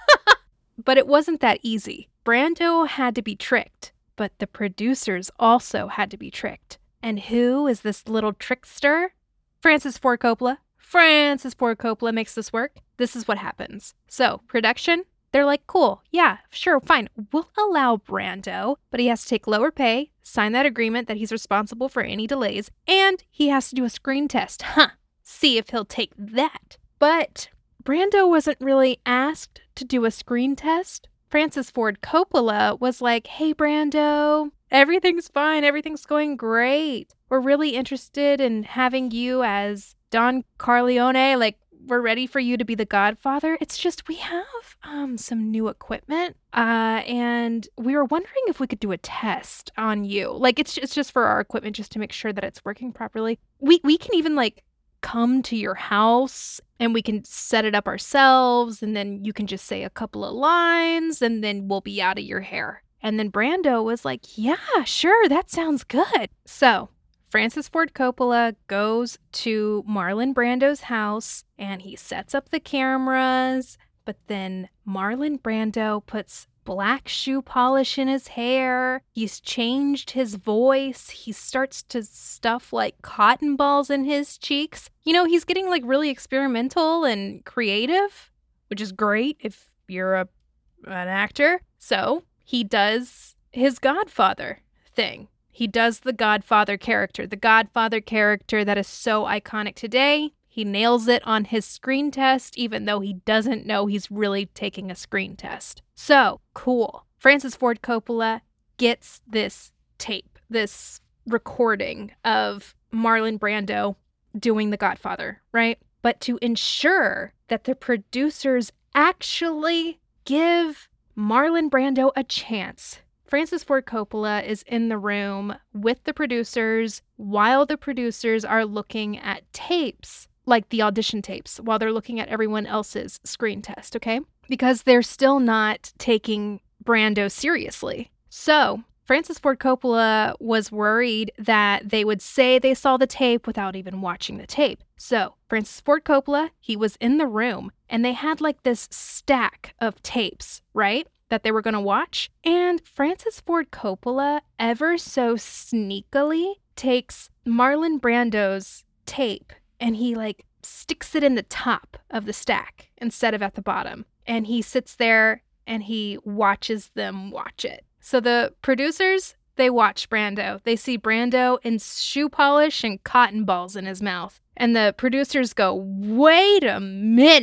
S1: But it wasn't that easy. Brando had to be tricked, but the producers also had to be tricked. And who is this little trickster? Francis Ford Coppola. Francis Ford Coppola makes this work. This is what happens. So, production, they're like, cool, yeah, sure, fine. We'll allow Brando, but he has to take lower pay, sign that agreement that he's responsible for any delays, and he has to do a screen test. Huh, see if he'll take that. But Brando wasn't really asked to do a screen test. Francis Ford Coppola was like, hey, Brando, everything's fine. Everything's going great. We're really interested in having you as Don Corleone. Like, we're ready for you to be the Godfather. It's just we have um some new equipment, uh, and we were wondering if we could do a test on you. Like, it's it's just for our equipment, just to make sure that it's working properly. We we can even like come to your house and we can set it up ourselves, and then you can just say a couple of lines, and then we'll be out of your hair. And then Brando was like, yeah, sure, that sounds good. So Francis Ford Coppola goes to Marlon Brando's house and he sets up the cameras, but then Marlon Brando puts black shoe polish in his hair. He's changed his voice. He starts to stuff like cotton balls in his cheeks. You know, he's getting like really experimental and creative, which is great if you're a an actor. So he does his Godfather thing. He does the Godfather character, the Godfather character that is so iconic today. He nails it on his screen test, even though he doesn't know he's really taking a screen test. So, cool. Francis Ford Coppola gets this tape, this recording of Marlon Brando doing the Godfather, right? But to ensure that the producers actually give Marlon Brando a chance, Francis Ford Coppola is in the room with the producers while the producers are looking at tapes, like the audition tapes, while they're looking at everyone else's screen test, okay? Because they're still not taking Brando seriously. So Francis Ford Coppola was worried that they would say they saw the tape without even watching the tape. So Francis Ford Coppola, he was in the room, and they had like this stack of tapes, right, that they were going to watch. And Francis Ford Coppola, ever so sneakily, takes Marlon Brando's tape and he like sticks it in the top of the stack instead of at the bottom. And he sits there and he watches them watch it. So the producers, they watch Brando. They see Brando in shoe polish and cotton balls in his mouth. And the producers go, wait a minute.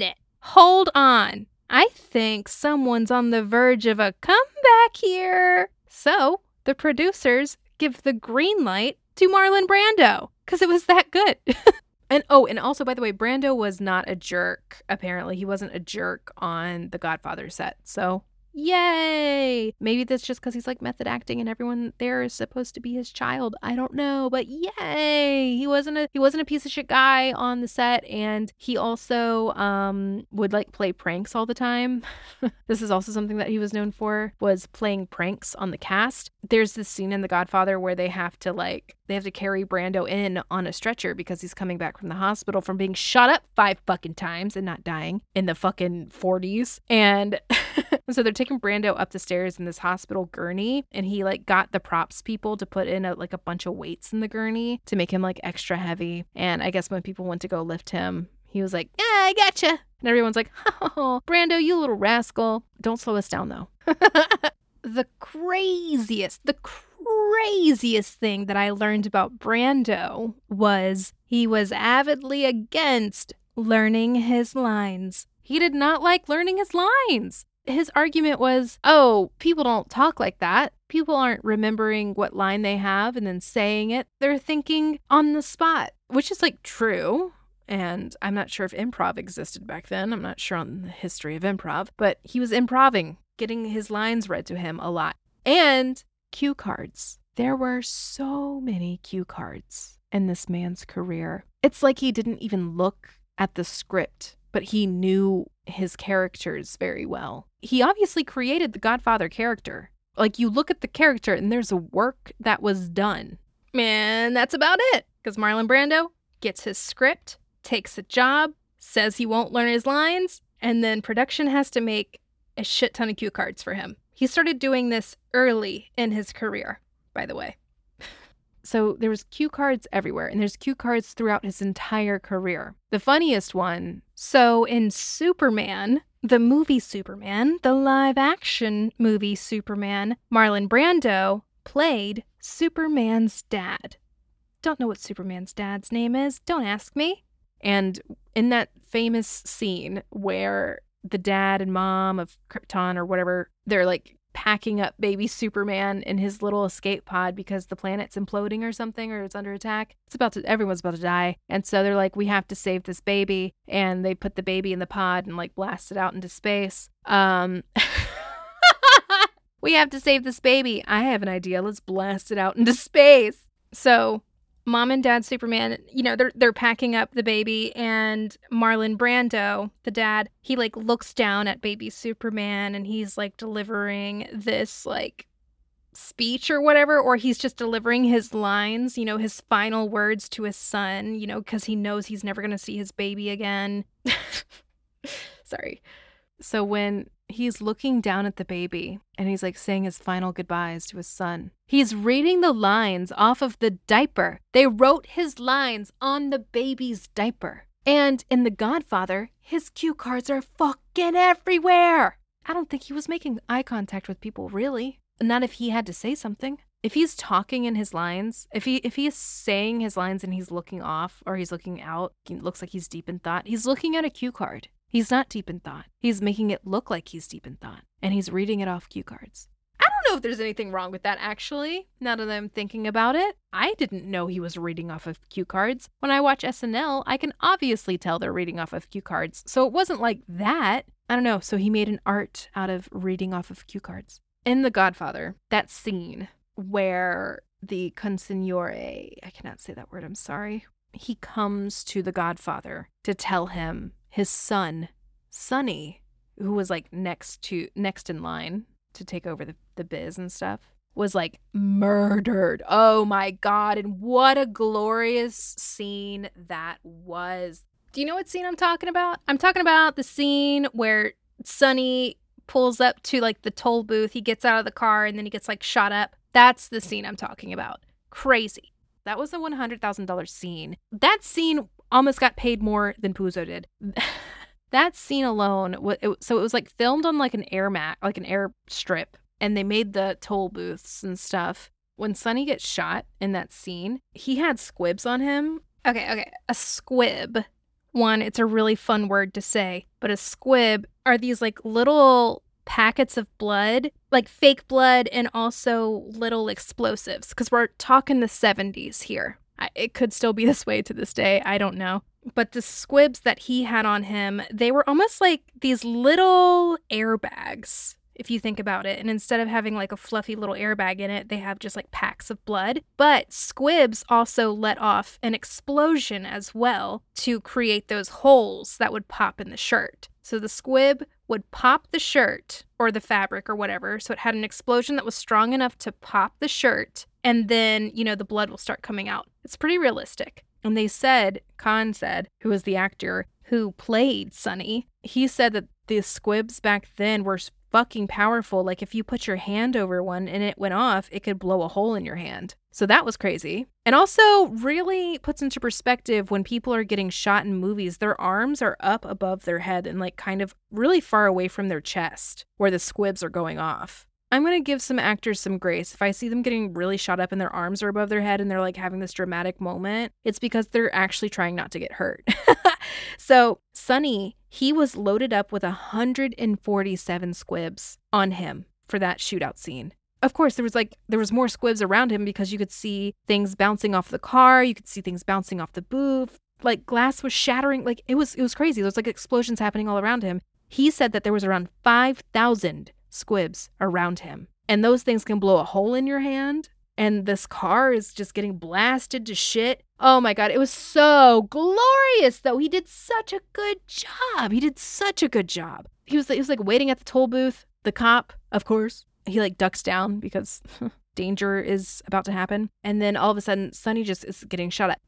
S1: hold on. I think someone's on the verge of a comeback here. So the producers give the green light to Marlon Brando because it was that good. And oh, and also, by the way, Brando was not a jerk, apparently. He wasn't a jerk on the Godfather set. So, yay! Maybe that's just because he's like method acting and everyone there is supposed to be his child. I don't know, but yay! He wasn't a he wasn't a piece of shit guy on the set, and he also um would like play pranks all the time. This is also something that he was known for, was playing pranks on the cast. There's this scene in The Godfather where they have to like They have to carry Brando in on a stretcher because he's coming back from the hospital from being shot up five fucking times and not dying in the fucking forties. And so they're taking Brando up the stairs in this hospital gurney, and he like got the props people to put in a, like a bunch of weights in the gurney to make him like extra heavy. And I guess when people went to go lift him, he was like, yeah, I gotcha. And everyone's like, oh, Brando, you little rascal. Don't slow us down though. The craziest, the craziest thing that I learned about Brando was he was avidly against learning his lines. He did not like learning his lines. His argument was, oh, people don't talk like that. People aren't remembering what line they have and then saying it. They're thinking on the spot, which is like true. And I'm not sure if improv existed back then. I'm not sure on the history of improv, but he was improving, getting his lines read to him a lot. And cue cards. There were so many cue cards in this man's career. It's like he didn't even look at the script, but he knew his characters very well. He obviously created the Godfather character. Like, you look at the character and there's a work that was done. And that's about it. Because Marlon Brando gets his script, takes a job, says he won't learn his lines, and then production has to make a shit ton of cue cards for him. He started doing this early in his career, by the way. So there was cue cards everywhere, and there's cue cards throughout his entire career. The funniest one, so in Superman, the movie Superman, the live-action movie Superman, Marlon Brando played Superman's dad. Don't know what Superman's dad's name is. Don't ask me. And in that famous scene where the dad and mom of Krypton or whatever, they're like packing up baby Superman in his little escape pod because the planet's imploding or something, or it's under attack. It's about to, everyone's about to die. And so they're like, we have to save this baby. And they put the baby in the pod and like blast it out into space. Um, we have to save this baby. I have an idea. Let's blast it out into space. So Mom and Dad Superman, you know, they're they're packing up the baby, and Marlon Brando, the dad, he like looks down at baby Superman and he's like delivering this like speech or whatever, or he's just delivering his lines, you know, his final words to his son, you know, because he knows he's never going to see his baby again. Sorry. So when he's looking down at the baby and he's like saying his final goodbyes to his son, he's reading the lines off of the diaper. They wrote his lines on the baby's diaper. And in The Godfather, his cue cards are fucking everywhere. I don't think he was making eye contact with people, really. Not if he had to say something. If he's talking in his lines, if he if he is saying his lines and he's looking off or he's looking out, he looks like he's deep in thought, he's looking at a cue card. He's not deep in thought. He's making it look like he's deep in thought. And he's reading it off cue cards. I don't know if there's anything wrong with that, actually, now that I'm thinking about it. I didn't know he was reading off of cue cards. When I watch S N L, I can obviously tell they're reading off of cue cards. So it wasn't like that. I don't know. So he made an art out of reading off of cue cards. In The Godfather, that scene where the consigliere, I cannot say that word, I'm sorry. He comes to the Godfather to tell him his son, Sonny, who was like next to next in line to take over the, the biz and stuff, was like murdered. Oh my God. And what a glorious scene that was. Do you know what scene I'm talking about? I'm talking about the scene where Sonny pulls up to like the toll booth. He gets out of the car and then he gets like shot up. That's the scene I'm talking about. Crazy. That was a one hundred thousand dollars scene. That scene almost got paid more than Puzo did. That scene alone, it, so it was like filmed on like an air mat, like an air strip, and they made the toll booths and stuff. When Sonny gets shot in that scene, he had squibs on him. Okay, okay, a squib One, it's a really fun word to say, but a squib are these like little packets of blood, like fake blood, and also little explosives, because we're talking the seventies here. I, it could still be this way to this day. I don't know. But the squibs that he had on him, they were almost like these little airbags, if you think about it. And instead of having like a fluffy little airbag in it, they have just like packs of blood. But squibs also let off an explosion as well to create those holes that would pop in the shirt. So the squib would pop the shirt or the fabric or whatever. So it had an explosion that was strong enough to pop the shirt. And then, you know, the blood will start coming out. It's pretty realistic. And they said, Khan said, who was the actor who played Sonny, he said that the squibs back then were fucking powerful. Like if you put your hand over one and it went off, it could blow a hole in your hand. So that was crazy. And also really puts into perspective when people are getting shot in movies, their arms are up above their head and like kind of really far away from their chest where the squibs are going off. I'm going to give some actors some grace. If I see them getting really shot up and their arms are above their head and they're like having this dramatic moment, it's because they're actually trying not to get hurt. So Sonny, he was loaded up with one hundred forty-seven squibs on him for that shootout scene. Of course, there was like, there was more squibs around him because you could see things bouncing off the car. You could see things bouncing off the booth. Like glass was shattering. Like it was, it was crazy. There was like explosions happening all around him. He said that there was around five thousand squibs around him. And those things can blow a hole in your hand. And this car is just getting blasted to shit. Oh my God. It was so glorious though. He did such a good job. He did such a good job. He was, he was like waiting at the toll booth. The cop, of course, he like ducks down because danger is about to happen. And then all of a sudden, Sonny just is getting shot at.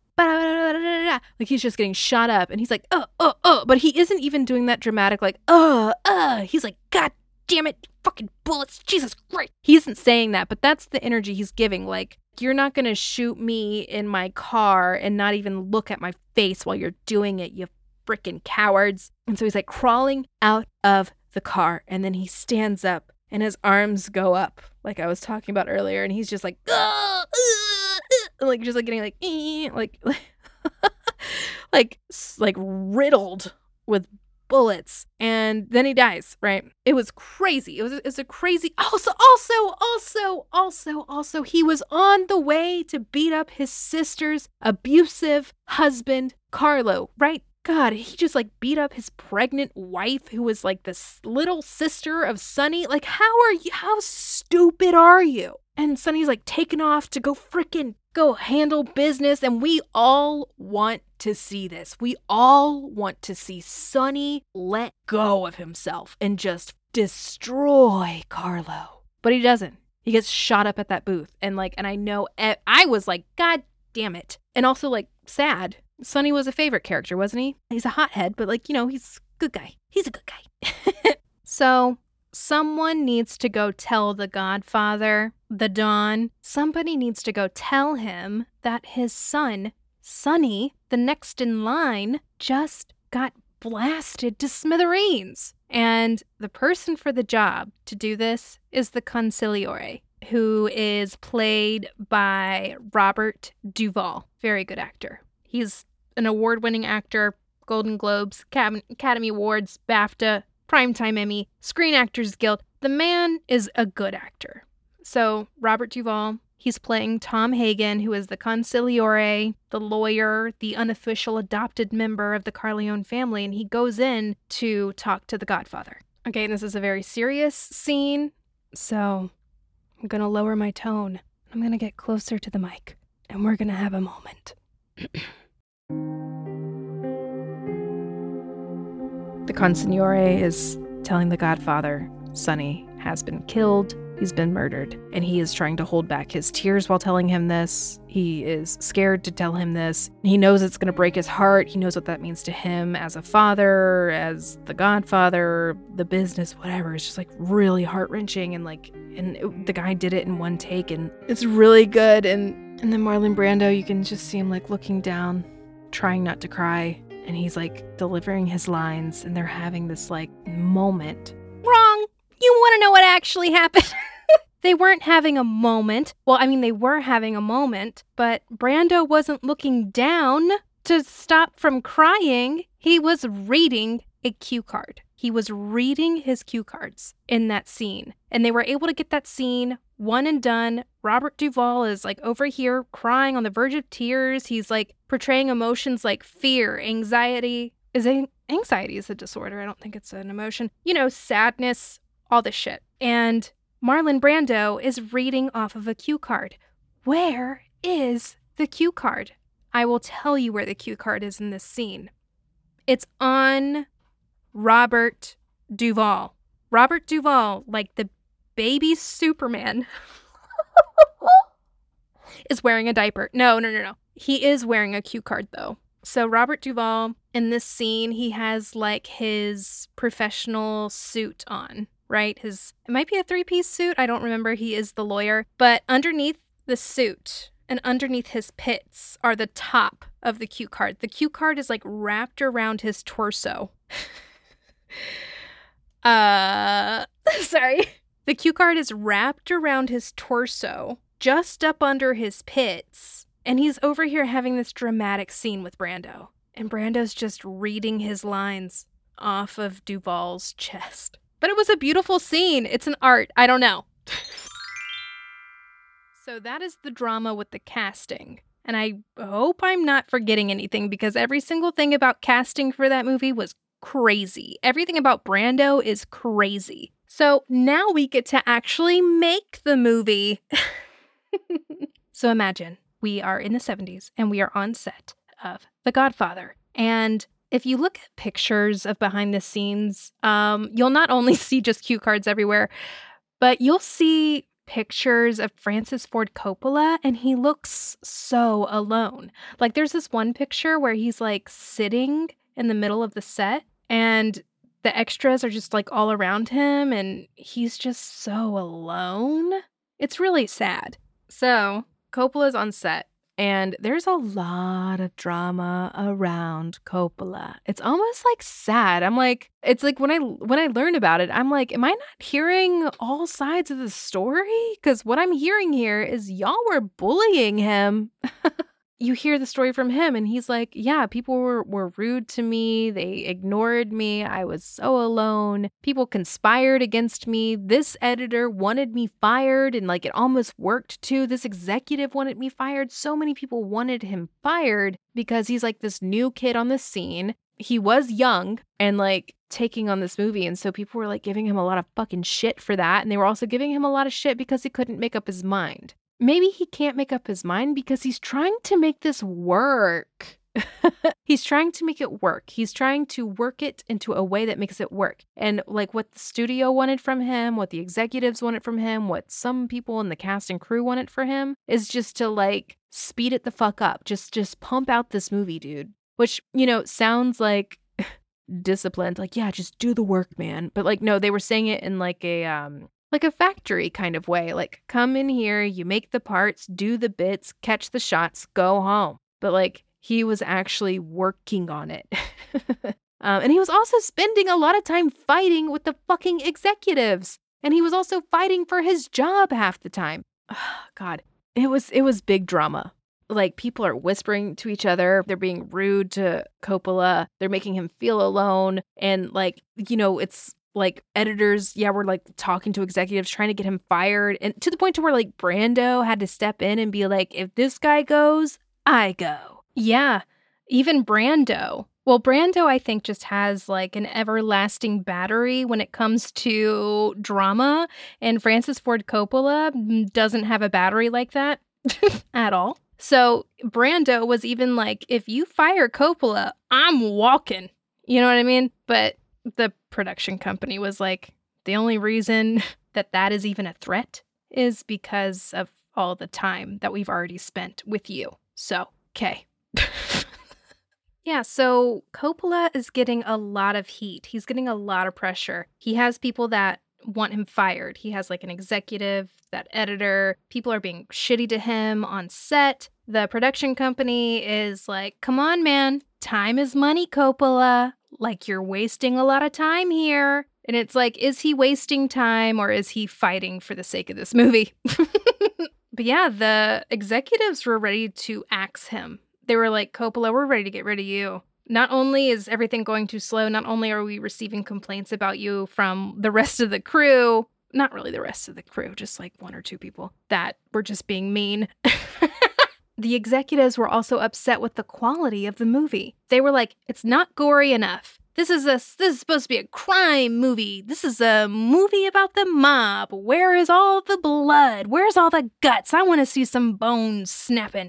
S1: Like he's just getting shot up and he's like, oh, oh, oh. But he isn't even doing that dramatic like, oh, uh. He's like, God damn it, fucking bullets, Jesus Christ. He isn't saying that, but that's the energy he's giving. Like, you're not going to shoot me in my car and not even look at my face while you're doing it, you freaking cowards. And so he's like crawling out of the car and then he stands up and his arms go up like I was talking about earlier. And he's just like, oh, uh, uh, like just like getting like, eh, like, like, like riddled with bullets, and then he dies, right? It was crazy. It was, it was a crazy, also, also, also, also, also, he was on the way to beat up his sister's abusive husband, Carlo, right? God, he just like beat up his pregnant wife who was like this little sister of Sonny. Like, how are you, how stupid are you? And Sonny's like taking off to go frickin' go handle business. And we all want to see this. We all want to see Sonny let go of himself and just destroy Carlo. But he doesn't. He gets shot up at that booth. And like, and I know, I was like, God damn it. And also like sad. Sonny was a favorite character, wasn't he? He's a hothead, but like, you know, he's a good guy. He's a good guy. So someone needs to go tell the Godfather, the Don, somebody needs to go tell him that his son, Sonny, the next in line, just got blasted to smithereens. And the person for the job to do this is the Consigliere, who is played by Robert Duvall. Very good actor. He's an award-winning actor, Golden Globes, Academy Awards, BAFTA, Primetime Emmy, Screen Actors Guild. The man is a good actor. So Robert Duvall, he's playing Tom Hagen, who is the consigliere, the lawyer, the unofficial adopted member of the Corleone family, and he goes in to talk to the Godfather. Okay, this is a very serious scene, so I'm going to lower my tone. I'm going to get closer to the mic, and we're going to have a moment. The consigliere is telling the Godfather Sonny has been killed, he's been murdered, and he is trying to hold back his tears while telling him this. He is scared to tell him this. He knows it's going to break his heart. He knows what that means to him as a father, as the Godfather, the business, whatever. It's just like really heart-wrenching, and like, and it, the guy did it in one take, and it's really good. And and then Marlon Brando, you can just see him like looking down, trying not to cry, and he's like delivering his lines, and they're having this like moment. Wrong. You want to know what actually happened? They weren't having a moment. Well, I mean, they were having a moment, but Brando wasn't looking down to stop from crying. He was reading a cue card. He was reading his cue cards in that scene. And they were able to get that scene one and done. Robert Duvall is like over here crying on the verge of tears. He's like portraying emotions like fear, anxiety. Is it, anxiety is a disorder. I don't think it's an emotion. You know, sadness, all this shit. And Marlon Brando is reading off of a cue card. Where is the cue card? I will tell you where the cue card is in this scene. It's on Robert Duvall. Robert Duvall, like the baby Superman, is wearing a diaper. No, no, no, no. He is wearing a cue card, though. So Robert Duvall, in this scene, he has like his professional suit on, right? His, it might be a three-piece suit. I don't remember. He is the lawyer. But underneath the suit and underneath his pits are the top of the cue card. The cue card is like wrapped around his torso. uh, sorry. The cue card is wrapped around his torso, just up under his pits. And he's over here having this dramatic scene with Brando. And Brando's just reading his lines off of Duvall's chest. But it was a beautiful scene. It's an art. I don't know. So that is the drama with the casting. And I hope I'm not forgetting anything because every single thing about casting for that movie was crazy. Everything about Brando is crazy. So now we get to actually make the movie. So imagine we are in the seventies and we are on set of The Godfather. And if you look at pictures of behind the scenes, um, you'll not only see just cue cards everywhere, but you'll see pictures of Francis Ford Coppola, and he looks so alone. Like there's this one picture where he's like sitting in the middle of the set, and the extras are just like all around him, and he's just so alone. It's really sad. So Coppola's on set, and there's a lot of drama around Coppola. It's almost like sad. I'm like, it's like when I when I learn about it, I'm like, am I not hearing all sides of the story? Because what I'm hearing here is y'all were bullying him. You hear the story from him, and he's like, yeah, people were, were rude to me. They ignored me. I was so alone. People conspired against me. This editor wanted me fired, and like it almost worked too. This executive wanted me fired. So many people wanted him fired because he's like this new kid on the scene. He was young and like taking on this movie. And so people were like giving him a lot of fucking shit for that. And they were also giving him a lot of shit because he couldn't make up his mind. Maybe he can't make up his mind because he's trying to make this work. He's trying to make it work. He's trying to work it into a way that makes it work. And like what the studio wanted from him, what the executives wanted from him, what some people in the cast and crew wanted for him is just to like speed it the fuck up. Just just pump out this movie, dude. Which, you know, sounds like disciplined. Like, yeah, just do the work, man. But like, no, they were saying it in like a um like a factory kind of way. Like, come in here, you make the parts, do the bits, catch the shots, go home. But like, he was actually working on it. um, and he was also spending a lot of time fighting with the fucking executives. And he was also fighting for his job half the time. Oh, God, it was it was big drama. Like, people are whispering to each other. They're being rude to Coppola. They're making him feel alone. And like, you know, it's like editors, yeah, we're like talking to executives, trying to get him fired. And to the point to where like Brando had to step in and be like, if this guy goes, I go. Yeah, even Brando. Well, Brando, I think, just has like an everlasting battery when it comes to drama. And Francis Ford Coppola doesn't have a battery like that at all. So Brando was even like, if you fire Coppola, I'm walking. You know what I mean? But the production company was like, the only reason that that is even a threat is because of all the time that we've already spent with you. So, okay. Yeah, so Coppola is getting a lot of heat. He's getting a lot of pressure. He has people that want him fired. He has like an executive, that editor. People are being shitty to him on set. The production company is like, come on, man. Time is money, Coppola. Like, you're wasting a lot of time here. And it's like, is he wasting time or is he fighting for the sake of this movie? But yeah, the executives were ready to axe him. They were like, Coppola, we're ready to get rid of you. not only is everything going too slow, not only are we receiving complaints about you from the rest of the crew, not really the rest of the crew, just like one or two people that were just being mean. The executives were also upset with the quality of the movie. They were like, it's not gory enough. This is a this is supposed to be a crime movie. This is a movie about the mob. Where is all the blood? Where's all the guts? I want to see some bones snapping.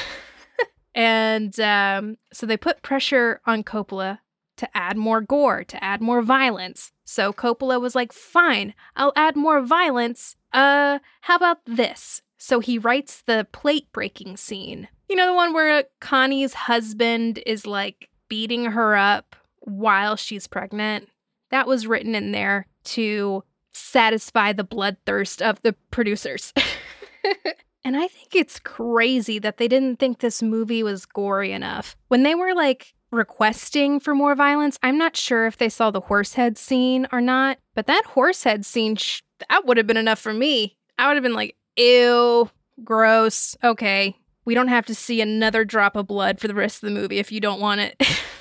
S1: And um, so they put pressure on Coppola to add more gore, to add more violence. So Coppola was like, fine, I'll add more violence. Uh, how about this? So he writes the plate breaking scene. You know, the one where Connie's husband is like beating her up while she's pregnant? That was written in there to satisfy the bloodthirst of the producers. And I think it's crazy that they didn't think this movie was gory enough. When they were like requesting for more violence, I'm not sure if they saw the horsehead scene or not, but that horsehead scene, sh- that would have been enough for me. I would have been like, ew, gross. Okay, we don't have to see another drop of blood for the rest of the movie if you don't want it.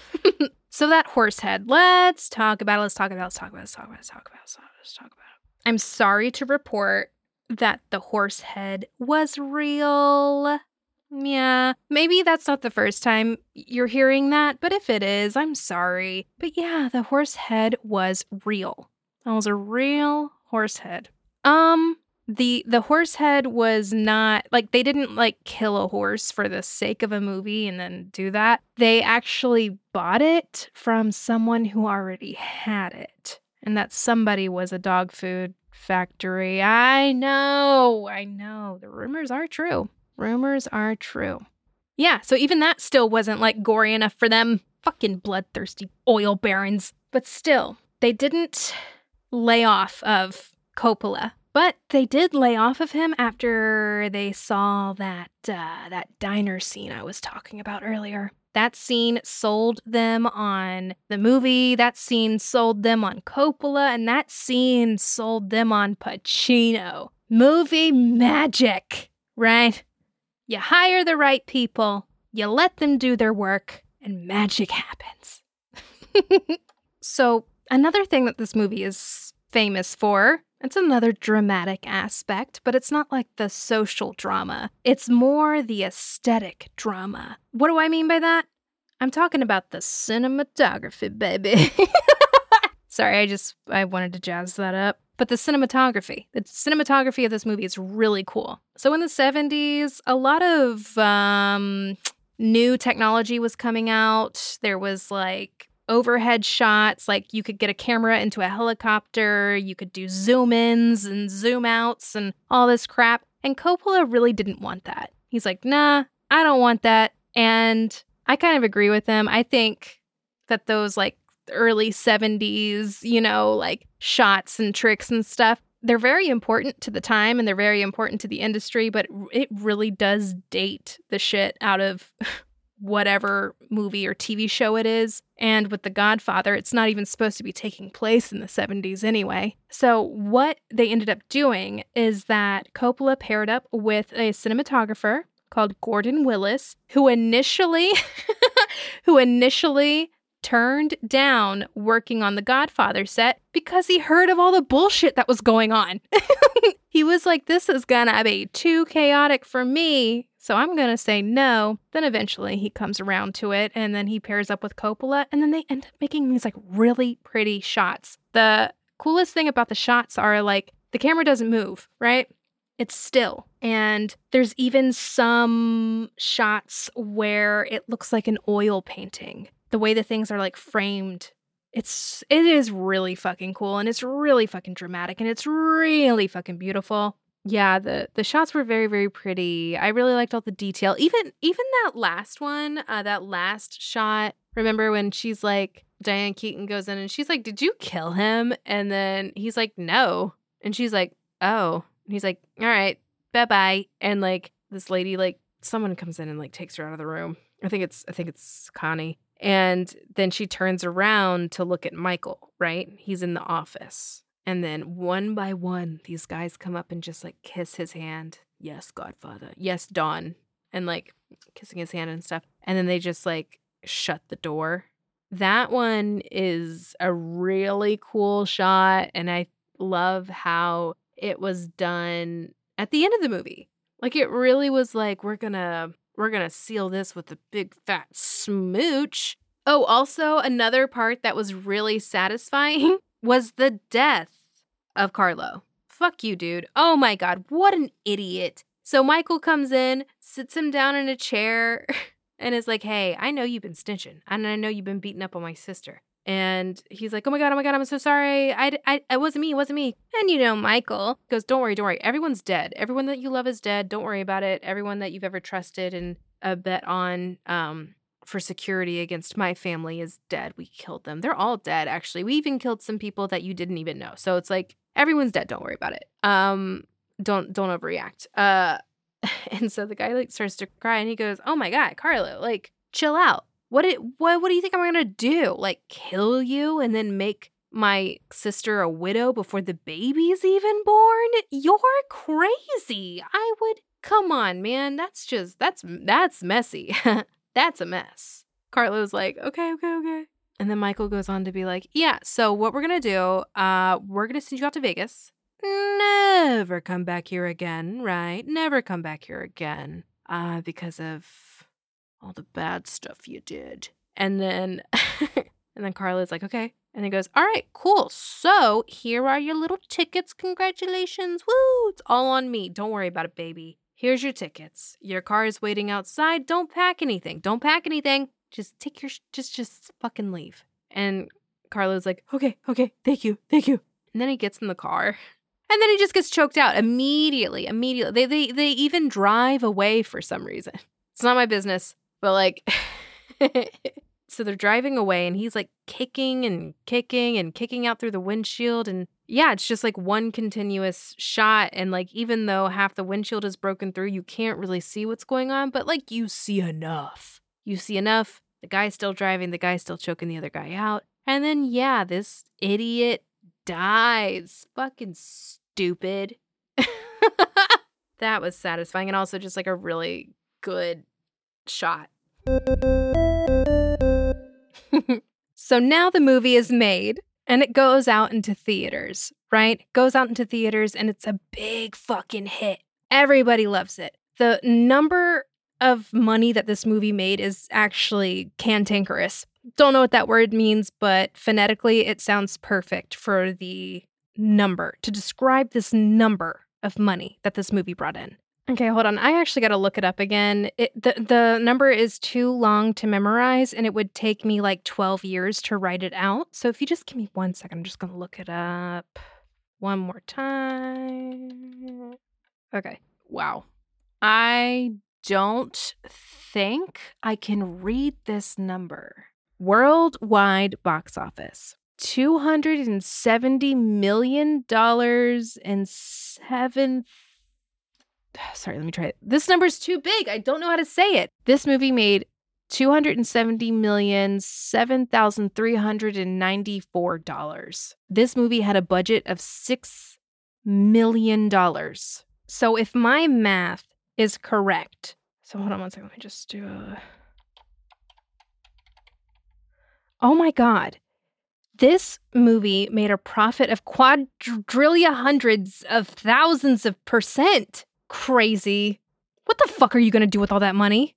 S1: So that horsehead, let's talk about it, let's talk about it, let's talk about it, let's talk about it, let's talk about it, let's talk about it. I'm sorry to report that the horse head was real. Yeah, maybe that's not the first time you're hearing that, but if it is, I'm sorry. But yeah, the horse head was real. That was a real horse head. Um, the the horse head was not, like, they didn't, like, kill a horse for the sake of a movie and then do that. They actually bought it from someone who already had it. And that somebody was a dog food factory. I know, I know. The rumors are true. Rumors are true. Yeah, so even that still wasn't like gory enough for them. Fucking bloodthirsty oil barons. But still, they didn't lay off of Coppola. But they did lay off of him after they saw that uh, that diner scene I was talking about earlier. That scene sold them on the movie, that scene sold them on Coppola, and that scene sold them on Pacino. Movie magic, right? You hire the right people, you let them do their work, and magic happens. So, another thing that this movie is famous for, it's another dramatic aspect, but it's not like the social drama. It's more the aesthetic drama. What do I mean by that? I'm talking about the cinematography, baby. Sorry, I just, I wanted to jazz that up. But the cinematography, the cinematography of this movie is really cool. So in the seventies, a lot of um, new technology was coming out. There was like overhead shots, like you could get a camera into a helicopter, you could do zoom ins and zoom outs and all this crap. And Coppola really didn't want that. He's like, nah, I don't want that. And I kind of agree with him. I think that those like early seventies, you know, like shots and tricks and stuff, they're very important to the time and they're very important to the industry, but it really does date the shit out of whatever movie or T V show it is. And with The Godfather, it's not even supposed to be taking place in the seventies anyway. So what they ended up doing is that Coppola paired up with a cinematographer called Gordon Willis, who initially, who initially turned down working on the Godfather set because he heard of all the bullshit that was going on. He was like, this is gonna be too chaotic for me, so I'm gonna say no. Then eventually he comes around to it, and then he pairs up with Coppola, and then they end up making these like really pretty shots. The coolest thing about the shots are like, the camera doesn't move, right? It's still. And there's even some shots where it looks like an oil painting. The way the things are like framed, it's, it is really fucking cool, and it's really fucking dramatic, and it's really fucking beautiful. Yeah, the, the shots were very, very pretty. I really liked all the detail. Even, even that last one, uh, that last shot, remember when she's like, Diane Keaton goes in and she's like, did you kill him? And then he's like, no. And she's like, oh. And he's like, all right, bye-bye. And like this lady, like someone comes in and like takes her out of the room. I think it's, I think it's Connie. And then she turns around to look at Michael, right? He's in the office. And then one by one, these guys come up and just like kiss his hand. Yes, Godfather. Yes, Don. And like kissing his hand and stuff. And then they just like shut the door. That one is a really cool shot, and I love how it was done at the end of the movie. Like, it really was like, we're gonna we're gonna seal this with a big fat smooch. Oh, also another part that was really satisfying was the death of Carlo. Fuck you, dude. Oh my God, what an idiot. So Michael comes in, sits him down in a chair, and is like, hey, I know you've been snitching, and I know you've been beating up on my sister. And he's like, oh my God, oh my God, I'm so sorry. I, I, it wasn't me, it wasn't me. And you know, Michael goes, don't worry, don't worry. Everyone's dead. Everyone that you love is dead. Don't worry about it. Everyone that you've ever trusted and uh, bet on um, for security against my family is dead. We killed them. They're all dead, actually. We even killed some people that you didn't even know. So it's like, everyone's dead. Don't worry about it. Um, don't, don't overreact. Uh, and so the guy like starts to cry and he goes, oh my God, Carlo, like, chill out. What, it, what what do you think I'm going to do? Like, kill you and then make my sister a widow before the baby's even born? You're crazy. I would, come on, man. That's just, that's, that's messy. That's a mess. Carlo's like, okay, okay, okay. And then Michael goes on to be like, yeah, so what we're going to do, uh, we're going to send you out to Vegas. Never come back here again, right? Never come back here again. Uh, because of all the bad stuff you did. And then and then Carla's like, okay. And he goes, all right, cool. So here are your little tickets. Congratulations. Woo. It's all on me. Don't worry about it, baby. Here's your tickets. Your car is waiting outside. Don't pack anything. Don't pack anything. Just take your, sh- just, just fucking leave. And Carla's like, okay, okay. Thank you. Thank you. And then he gets in the car. And then he just gets choked out immediately. Immediately. They, they, they even drive away for some reason. It's not my business. But like, so they're driving away and he's like kicking and kicking and kicking out through the windshield. And yeah, it's just like one continuous shot. And like, even though half the windshield is broken through, you can't really see what's going on. But like, you see enough. You see enough. The guy's still driving. The guy's still choking the other guy out. And then, yeah, this idiot dies. Fucking stupid. That was satisfying. And also just like a really good shot. So now the movie is made and it goes out into theaters, right? It goes out into theaters and it's a big fucking hit. Everybody loves it. The number of money that this movie made is actually cantankerous. Don't know what that word means, but phonetically it sounds perfect for the number to describe this number of money that this movie brought in. Okay, hold on. I actually got to look it up again. It, the, the number is too long to memorize, and it would take me like twelve years to write it out. So if you just give me one second, I'm just going to look it up one more time. Okay. Wow. I don't think I can read this number. Worldwide box office. two hundred seventy million dollars and seven Sorry, let me try it. This number's too big. I don't know how to say it. This movie made two hundred seventy million, seven thousand three hundred ninety-four dollars. This movie had a budget of six million dollars. So if my math is correct, so hold on one second. Let me just do a... Oh my God. This movie made a profit of quadrillion hundreds of thousands of percent. Crazy. What the fuck are you going to do with all that money?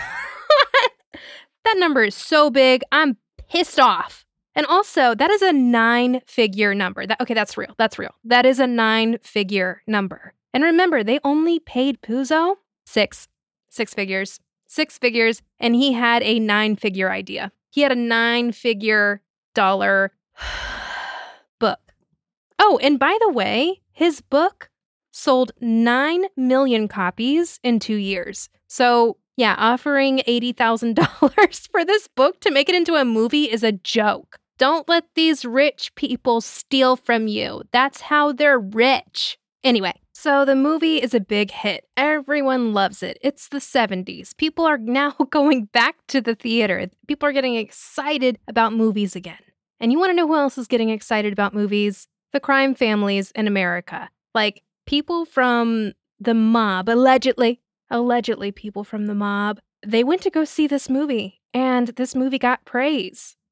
S1: That number is so big, I'm pissed off. And also, that is a nine-figure number. That, okay, that's real. That's real. That is a nine-figure number. And remember, they only paid Puzo six. Six figures. Six figures. And he had a nine-figure idea. He had a nine-figure dollar book. Oh, and by the way, his book sold nine million copies in two years. So, yeah, offering eighty thousand dollars for this book to make it into a movie is a joke. Don't let these rich people steal from you. That's how they're rich. Anyway, so the movie is a big hit. Everyone loves it. It's the seventies. People are now going back to the theater. People are getting excited about movies again. And you want to know who else is getting excited about movies? The crime families in America. Like, people from the mob, allegedly, allegedly people from the mob, they went to go see this movie, and this movie got praise.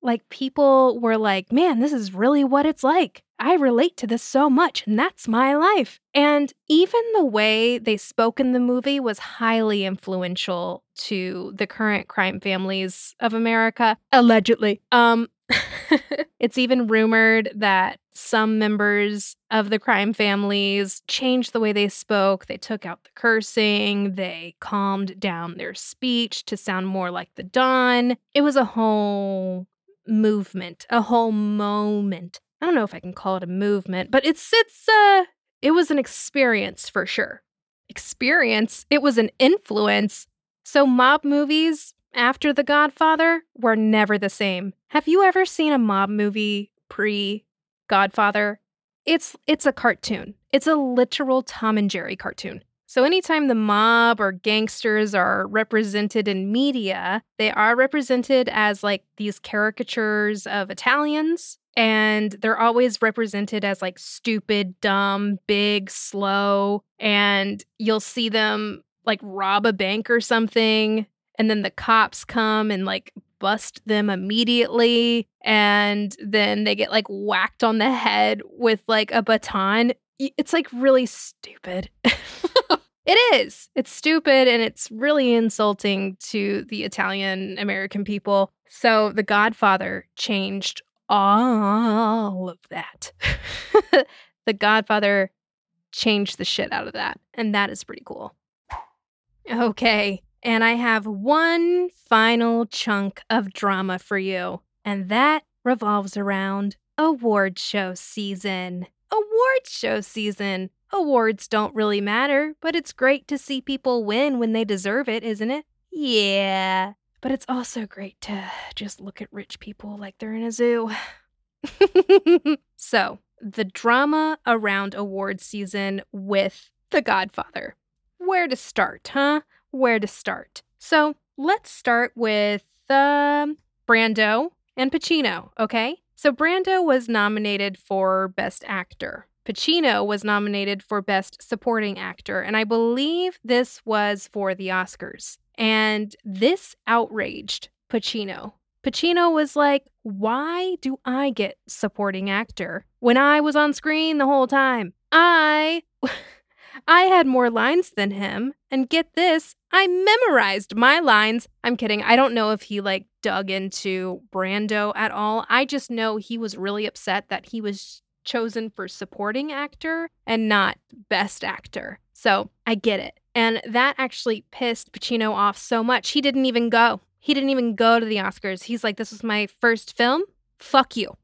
S1: Like, people were like, man, this is really what it's like. I relate to this so much, and that's my life. And even the way they spoke in the movie was highly influential to the current crime families of America, allegedly. Um, it's even rumored that some members of the crime families changed the way they spoke. They took out the cursing. They calmed down their speech to sound more like the Don. It was a whole movement, a whole moment. I don't know if I can call it a movement, but it's, it's, uh, it was an experience for sure. Experience? It was an influence. So mob movies after The Godfather were never the same. Have you ever seen a mob movie pre-Godfather? It's, it's a cartoon. It's a literal Tom and Jerry cartoon. So anytime the mob or gangsters are represented in media, they are represented as like these caricatures of Italians. And they're always represented as like stupid, dumb, big, slow. And you'll see them like rob a bank or something. And then the cops come and like bust them immediately. And then they get like whacked on the head with like a baton. It's like really stupid. It is. It's stupid and it's really insulting to the Italian American people. So The Godfather changed all of that. The Godfather changed the shit out of that. And that is pretty cool. Okay. And I have one final chunk of drama for you. And that revolves around award show season. Award show season. Awards don't really matter, but it's great to see people win when they deserve it, isn't it? Yeah. But it's also great to just look at rich people like they're in a zoo. So, the drama around award season with The Godfather. Where to start, huh? Where to start? So, let's start with um, Brando and Pacino, okay? So, Brando was nominated for Best Actor. Pacino was nominated for Best Supporting Actor, and I believe this was for the Oscars. And this outraged Pacino. Pacino was like, why do I get Supporting Actor when I was on screen the whole time? I... I had more lines than him, and get this, I memorized my lines. I'm kidding. I don't know if he, like, dug into Brando at all. I just know he was really upset that he was chosen for supporting actor and not best actor. So I get it. And that actually pissed Pacino off so much. He didn't even go. He didn't even go to the Oscars. He's like, this was my first film. Fuck you.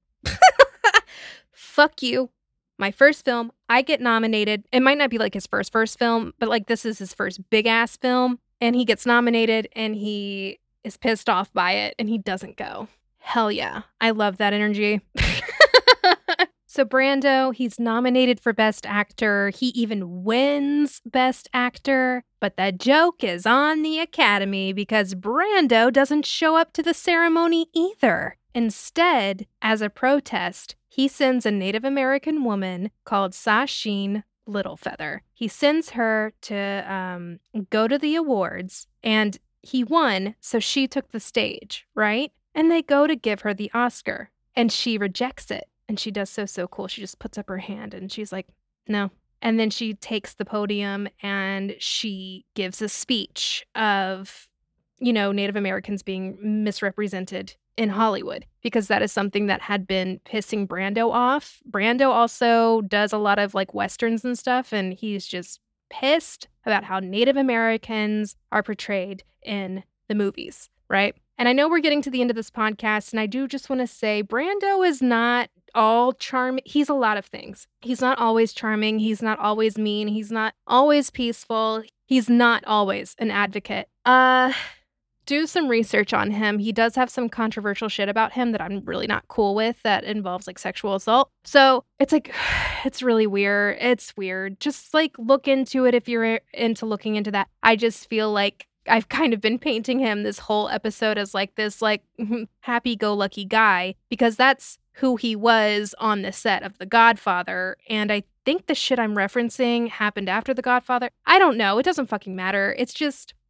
S1: Fuck you. My first film. I get nominated. It might not be like his first first film, but like this is his first big ass film. And he gets nominated and he is pissed off by it and he doesn't go. Hell yeah. I love that energy. So Brando, he's nominated for Best Actor. He even wins Best Actor. But the joke is on the Academy because Brando doesn't show up to the ceremony either. Instead, as a protest, he sends a Native American woman called Sasheen Littlefeather. He sends her to um, go to the awards, and he won, so she took the stage, right? And they go to give her the Oscar, and she rejects it. And she does so, so cool. She just puts up her hand and she's like, no. And then she takes the podium and she gives a speech of, you know, Native Americans being misrepresented in Hollywood because that is something that had been pissing Brando off. Brando also does a lot of like Westerns and stuff, and he's just pissed about how Native Americans are portrayed in the movies, right? And I know we're getting to the end of this podcast, and I do just want to say Brando is not all charming. He's a lot of things. He's not always charming. He's not always mean. He's not always peaceful. He's not always an advocate. Uh, do some research on him. He does have some controversial shit about him that I'm really not cool with that involves like sexual assault. So it's like, it's really weird. It's weird. Just like look into it if you're into looking into that. I just feel like I've kind of been painting him this whole episode as like this like happy-go-lucky guy because that's who he was on the set of The Godfather. And I think the shit I'm referencing happened after The Godfather. I don't know. It doesn't fucking matter. It's just,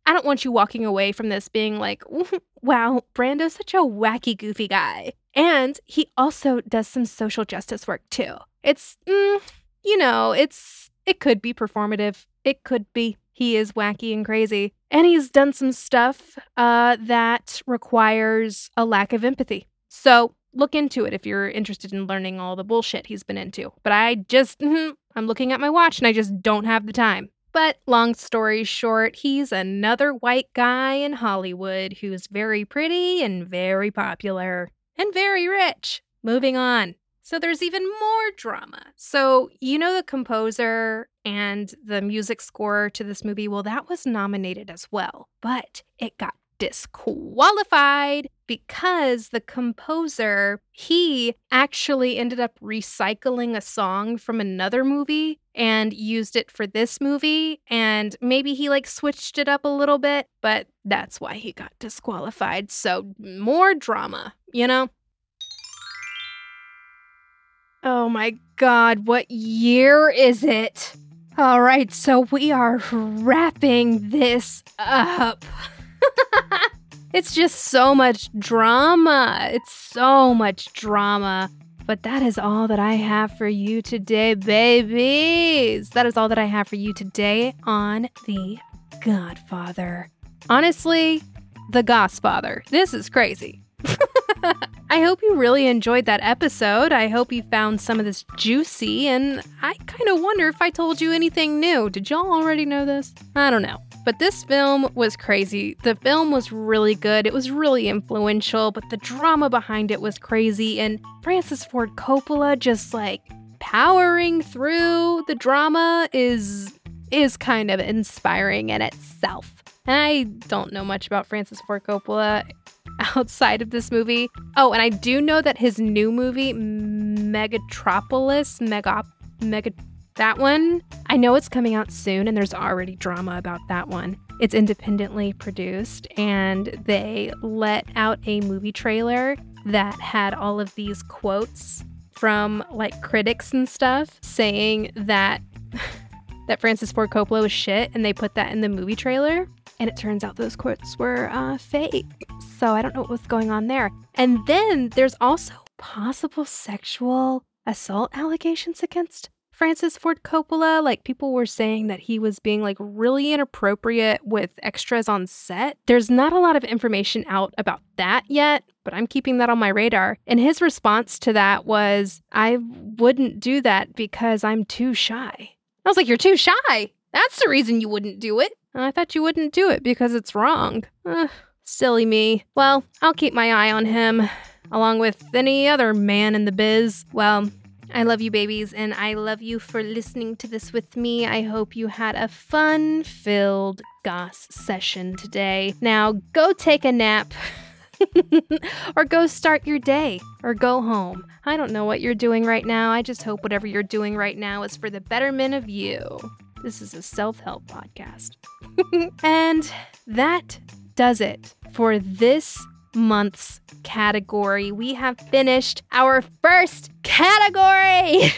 S1: I don't want you walking away from this being like, wow, Brando's such a wacky, goofy guy. And he also does some social justice work too. It's, mm, you know, it's it could be performative. It could be. He is wacky and crazy. And he's done some stuff uh, that requires a lack of empathy. So look into it if you're interested in learning all the bullshit he's been into. But I just, mm, I'm looking at my watch and I just don't have the time. But long story short, he's another white guy in Hollywood who's very pretty and very popular and very rich. Moving on. So there's even more drama. So, you know, the composer and the music score to this movie, well, that was nominated as well, but it got disqualified because the composer, he actually ended up recycling a song from another movie and used it for this movie. And maybe he like switched it up a little bit, but that's why he got disqualified. So more drama, you know? Oh my God, what year is it? All right, so we are wrapping this up. It's just so much drama. It's so much drama. But that is all that I have for you today, babies. That is all that I have for you today on The Godfather. Honestly, The Godfather. This is crazy. I hope you really enjoyed that episode. I hope you found some of this juicy, and I kind of wonder if I told you anything new. Did y'all already know this? I don't know. But this film was crazy. The film was really good. It was really influential, but the drama behind it was crazy. And Francis Ford Coppola just like powering through the drama is is kind of inspiring in itself. And I don't know much about Francis Ford Coppola outside of this movie. Oh, and I do know that his new movie, Megatropolis, Mega, Mega, that one, I know it's coming out soon, and there's already drama about that one. It's independently produced, and they let out a movie trailer that had all of these quotes from like critics and stuff saying that that Francis Ford Coppola was shit, and they put that in the movie trailer. And it turns out those quotes were uh, fake. So I don't know what was going on there. And then there's also possible sexual assault allegations against Francis Ford Coppola. Like, people were saying that he was being like really inappropriate with extras on set. There's not a lot of information out about that yet, but I'm keeping that on my radar. And his response to that was, I wouldn't do that because I'm too shy. I was like, you're too shy. That's the reason you wouldn't do it. I thought you wouldn't do it because it's wrong. Ugh, silly me. Well, I'll keep my eye on him, along with any other man in the biz. Well, I love you, babies, and I love you for listening to this with me. I hope you had a fun-filled goss session today. Now, go take a nap. Or go start your day, or go home. I don't know what you're doing right now. I just hope whatever you're doing right now is for the betterment of you. This is a self-help podcast. And that does it for this month's category. We have finished our first category.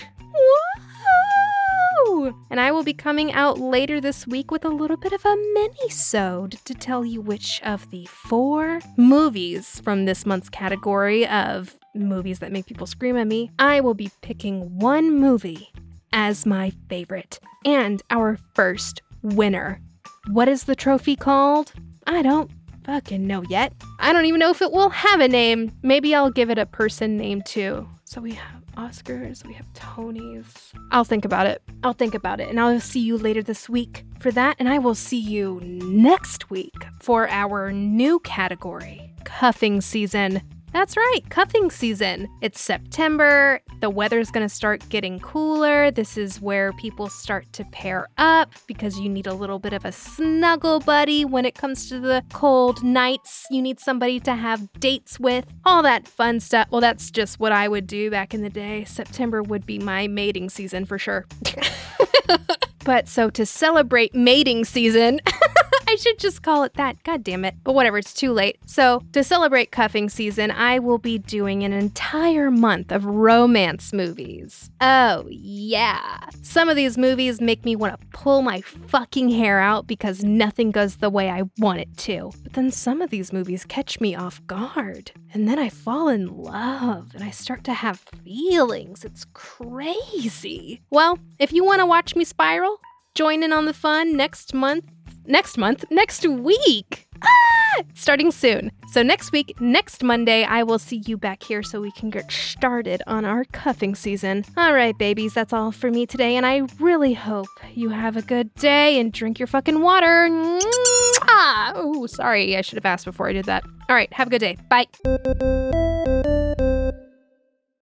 S1: Woo! And I will be coming out later this week with a little bit of a mini-sode to tell you which of the four movies from this month's category of movies that make people scream at me, I will be picking one movie as my favorite. And our first winner. What is the trophy called? I don't fucking know yet. I don't even know if it will have a name. Maybe I'll give it a person name too. So we have Oscars, we have Tonys. I'll think about it. I'll think about it. And I'll see you later this week for that. And I will see you next week for our new category, cuffing season. That's right, cuffing season. It's September. The weather's going to start getting cooler. This is where people start to pair up because you need a little bit of a snuggle buddy when it comes to the cold nights. You need somebody to have dates with, all that fun stuff. Well, that's just what I would do back in the day. September would be my mating season for sure. But so to celebrate mating season I should just call it that. God damn it. But whatever, it's too late. So, to celebrate cuffing season, I will be doing an entire month of romance movies. Oh, yeah. Some of these movies make me want to pull my fucking hair out because nothing goes the way I want it to. But then some of these movies catch me off guard. And then I fall in love and I start to have feelings. It's crazy. Well, if you want to watch me spiral, join in on the fun next month. Next month? Next week! Ah! Starting soon. So next week, next Monday, I will see you back here so we can get started on our cuffing season. All right, babies, that's all for me today, and I really hope you have a good day and drink your fucking water. Oh, sorry, I should have asked before I did that. All right, have a good day. Bye.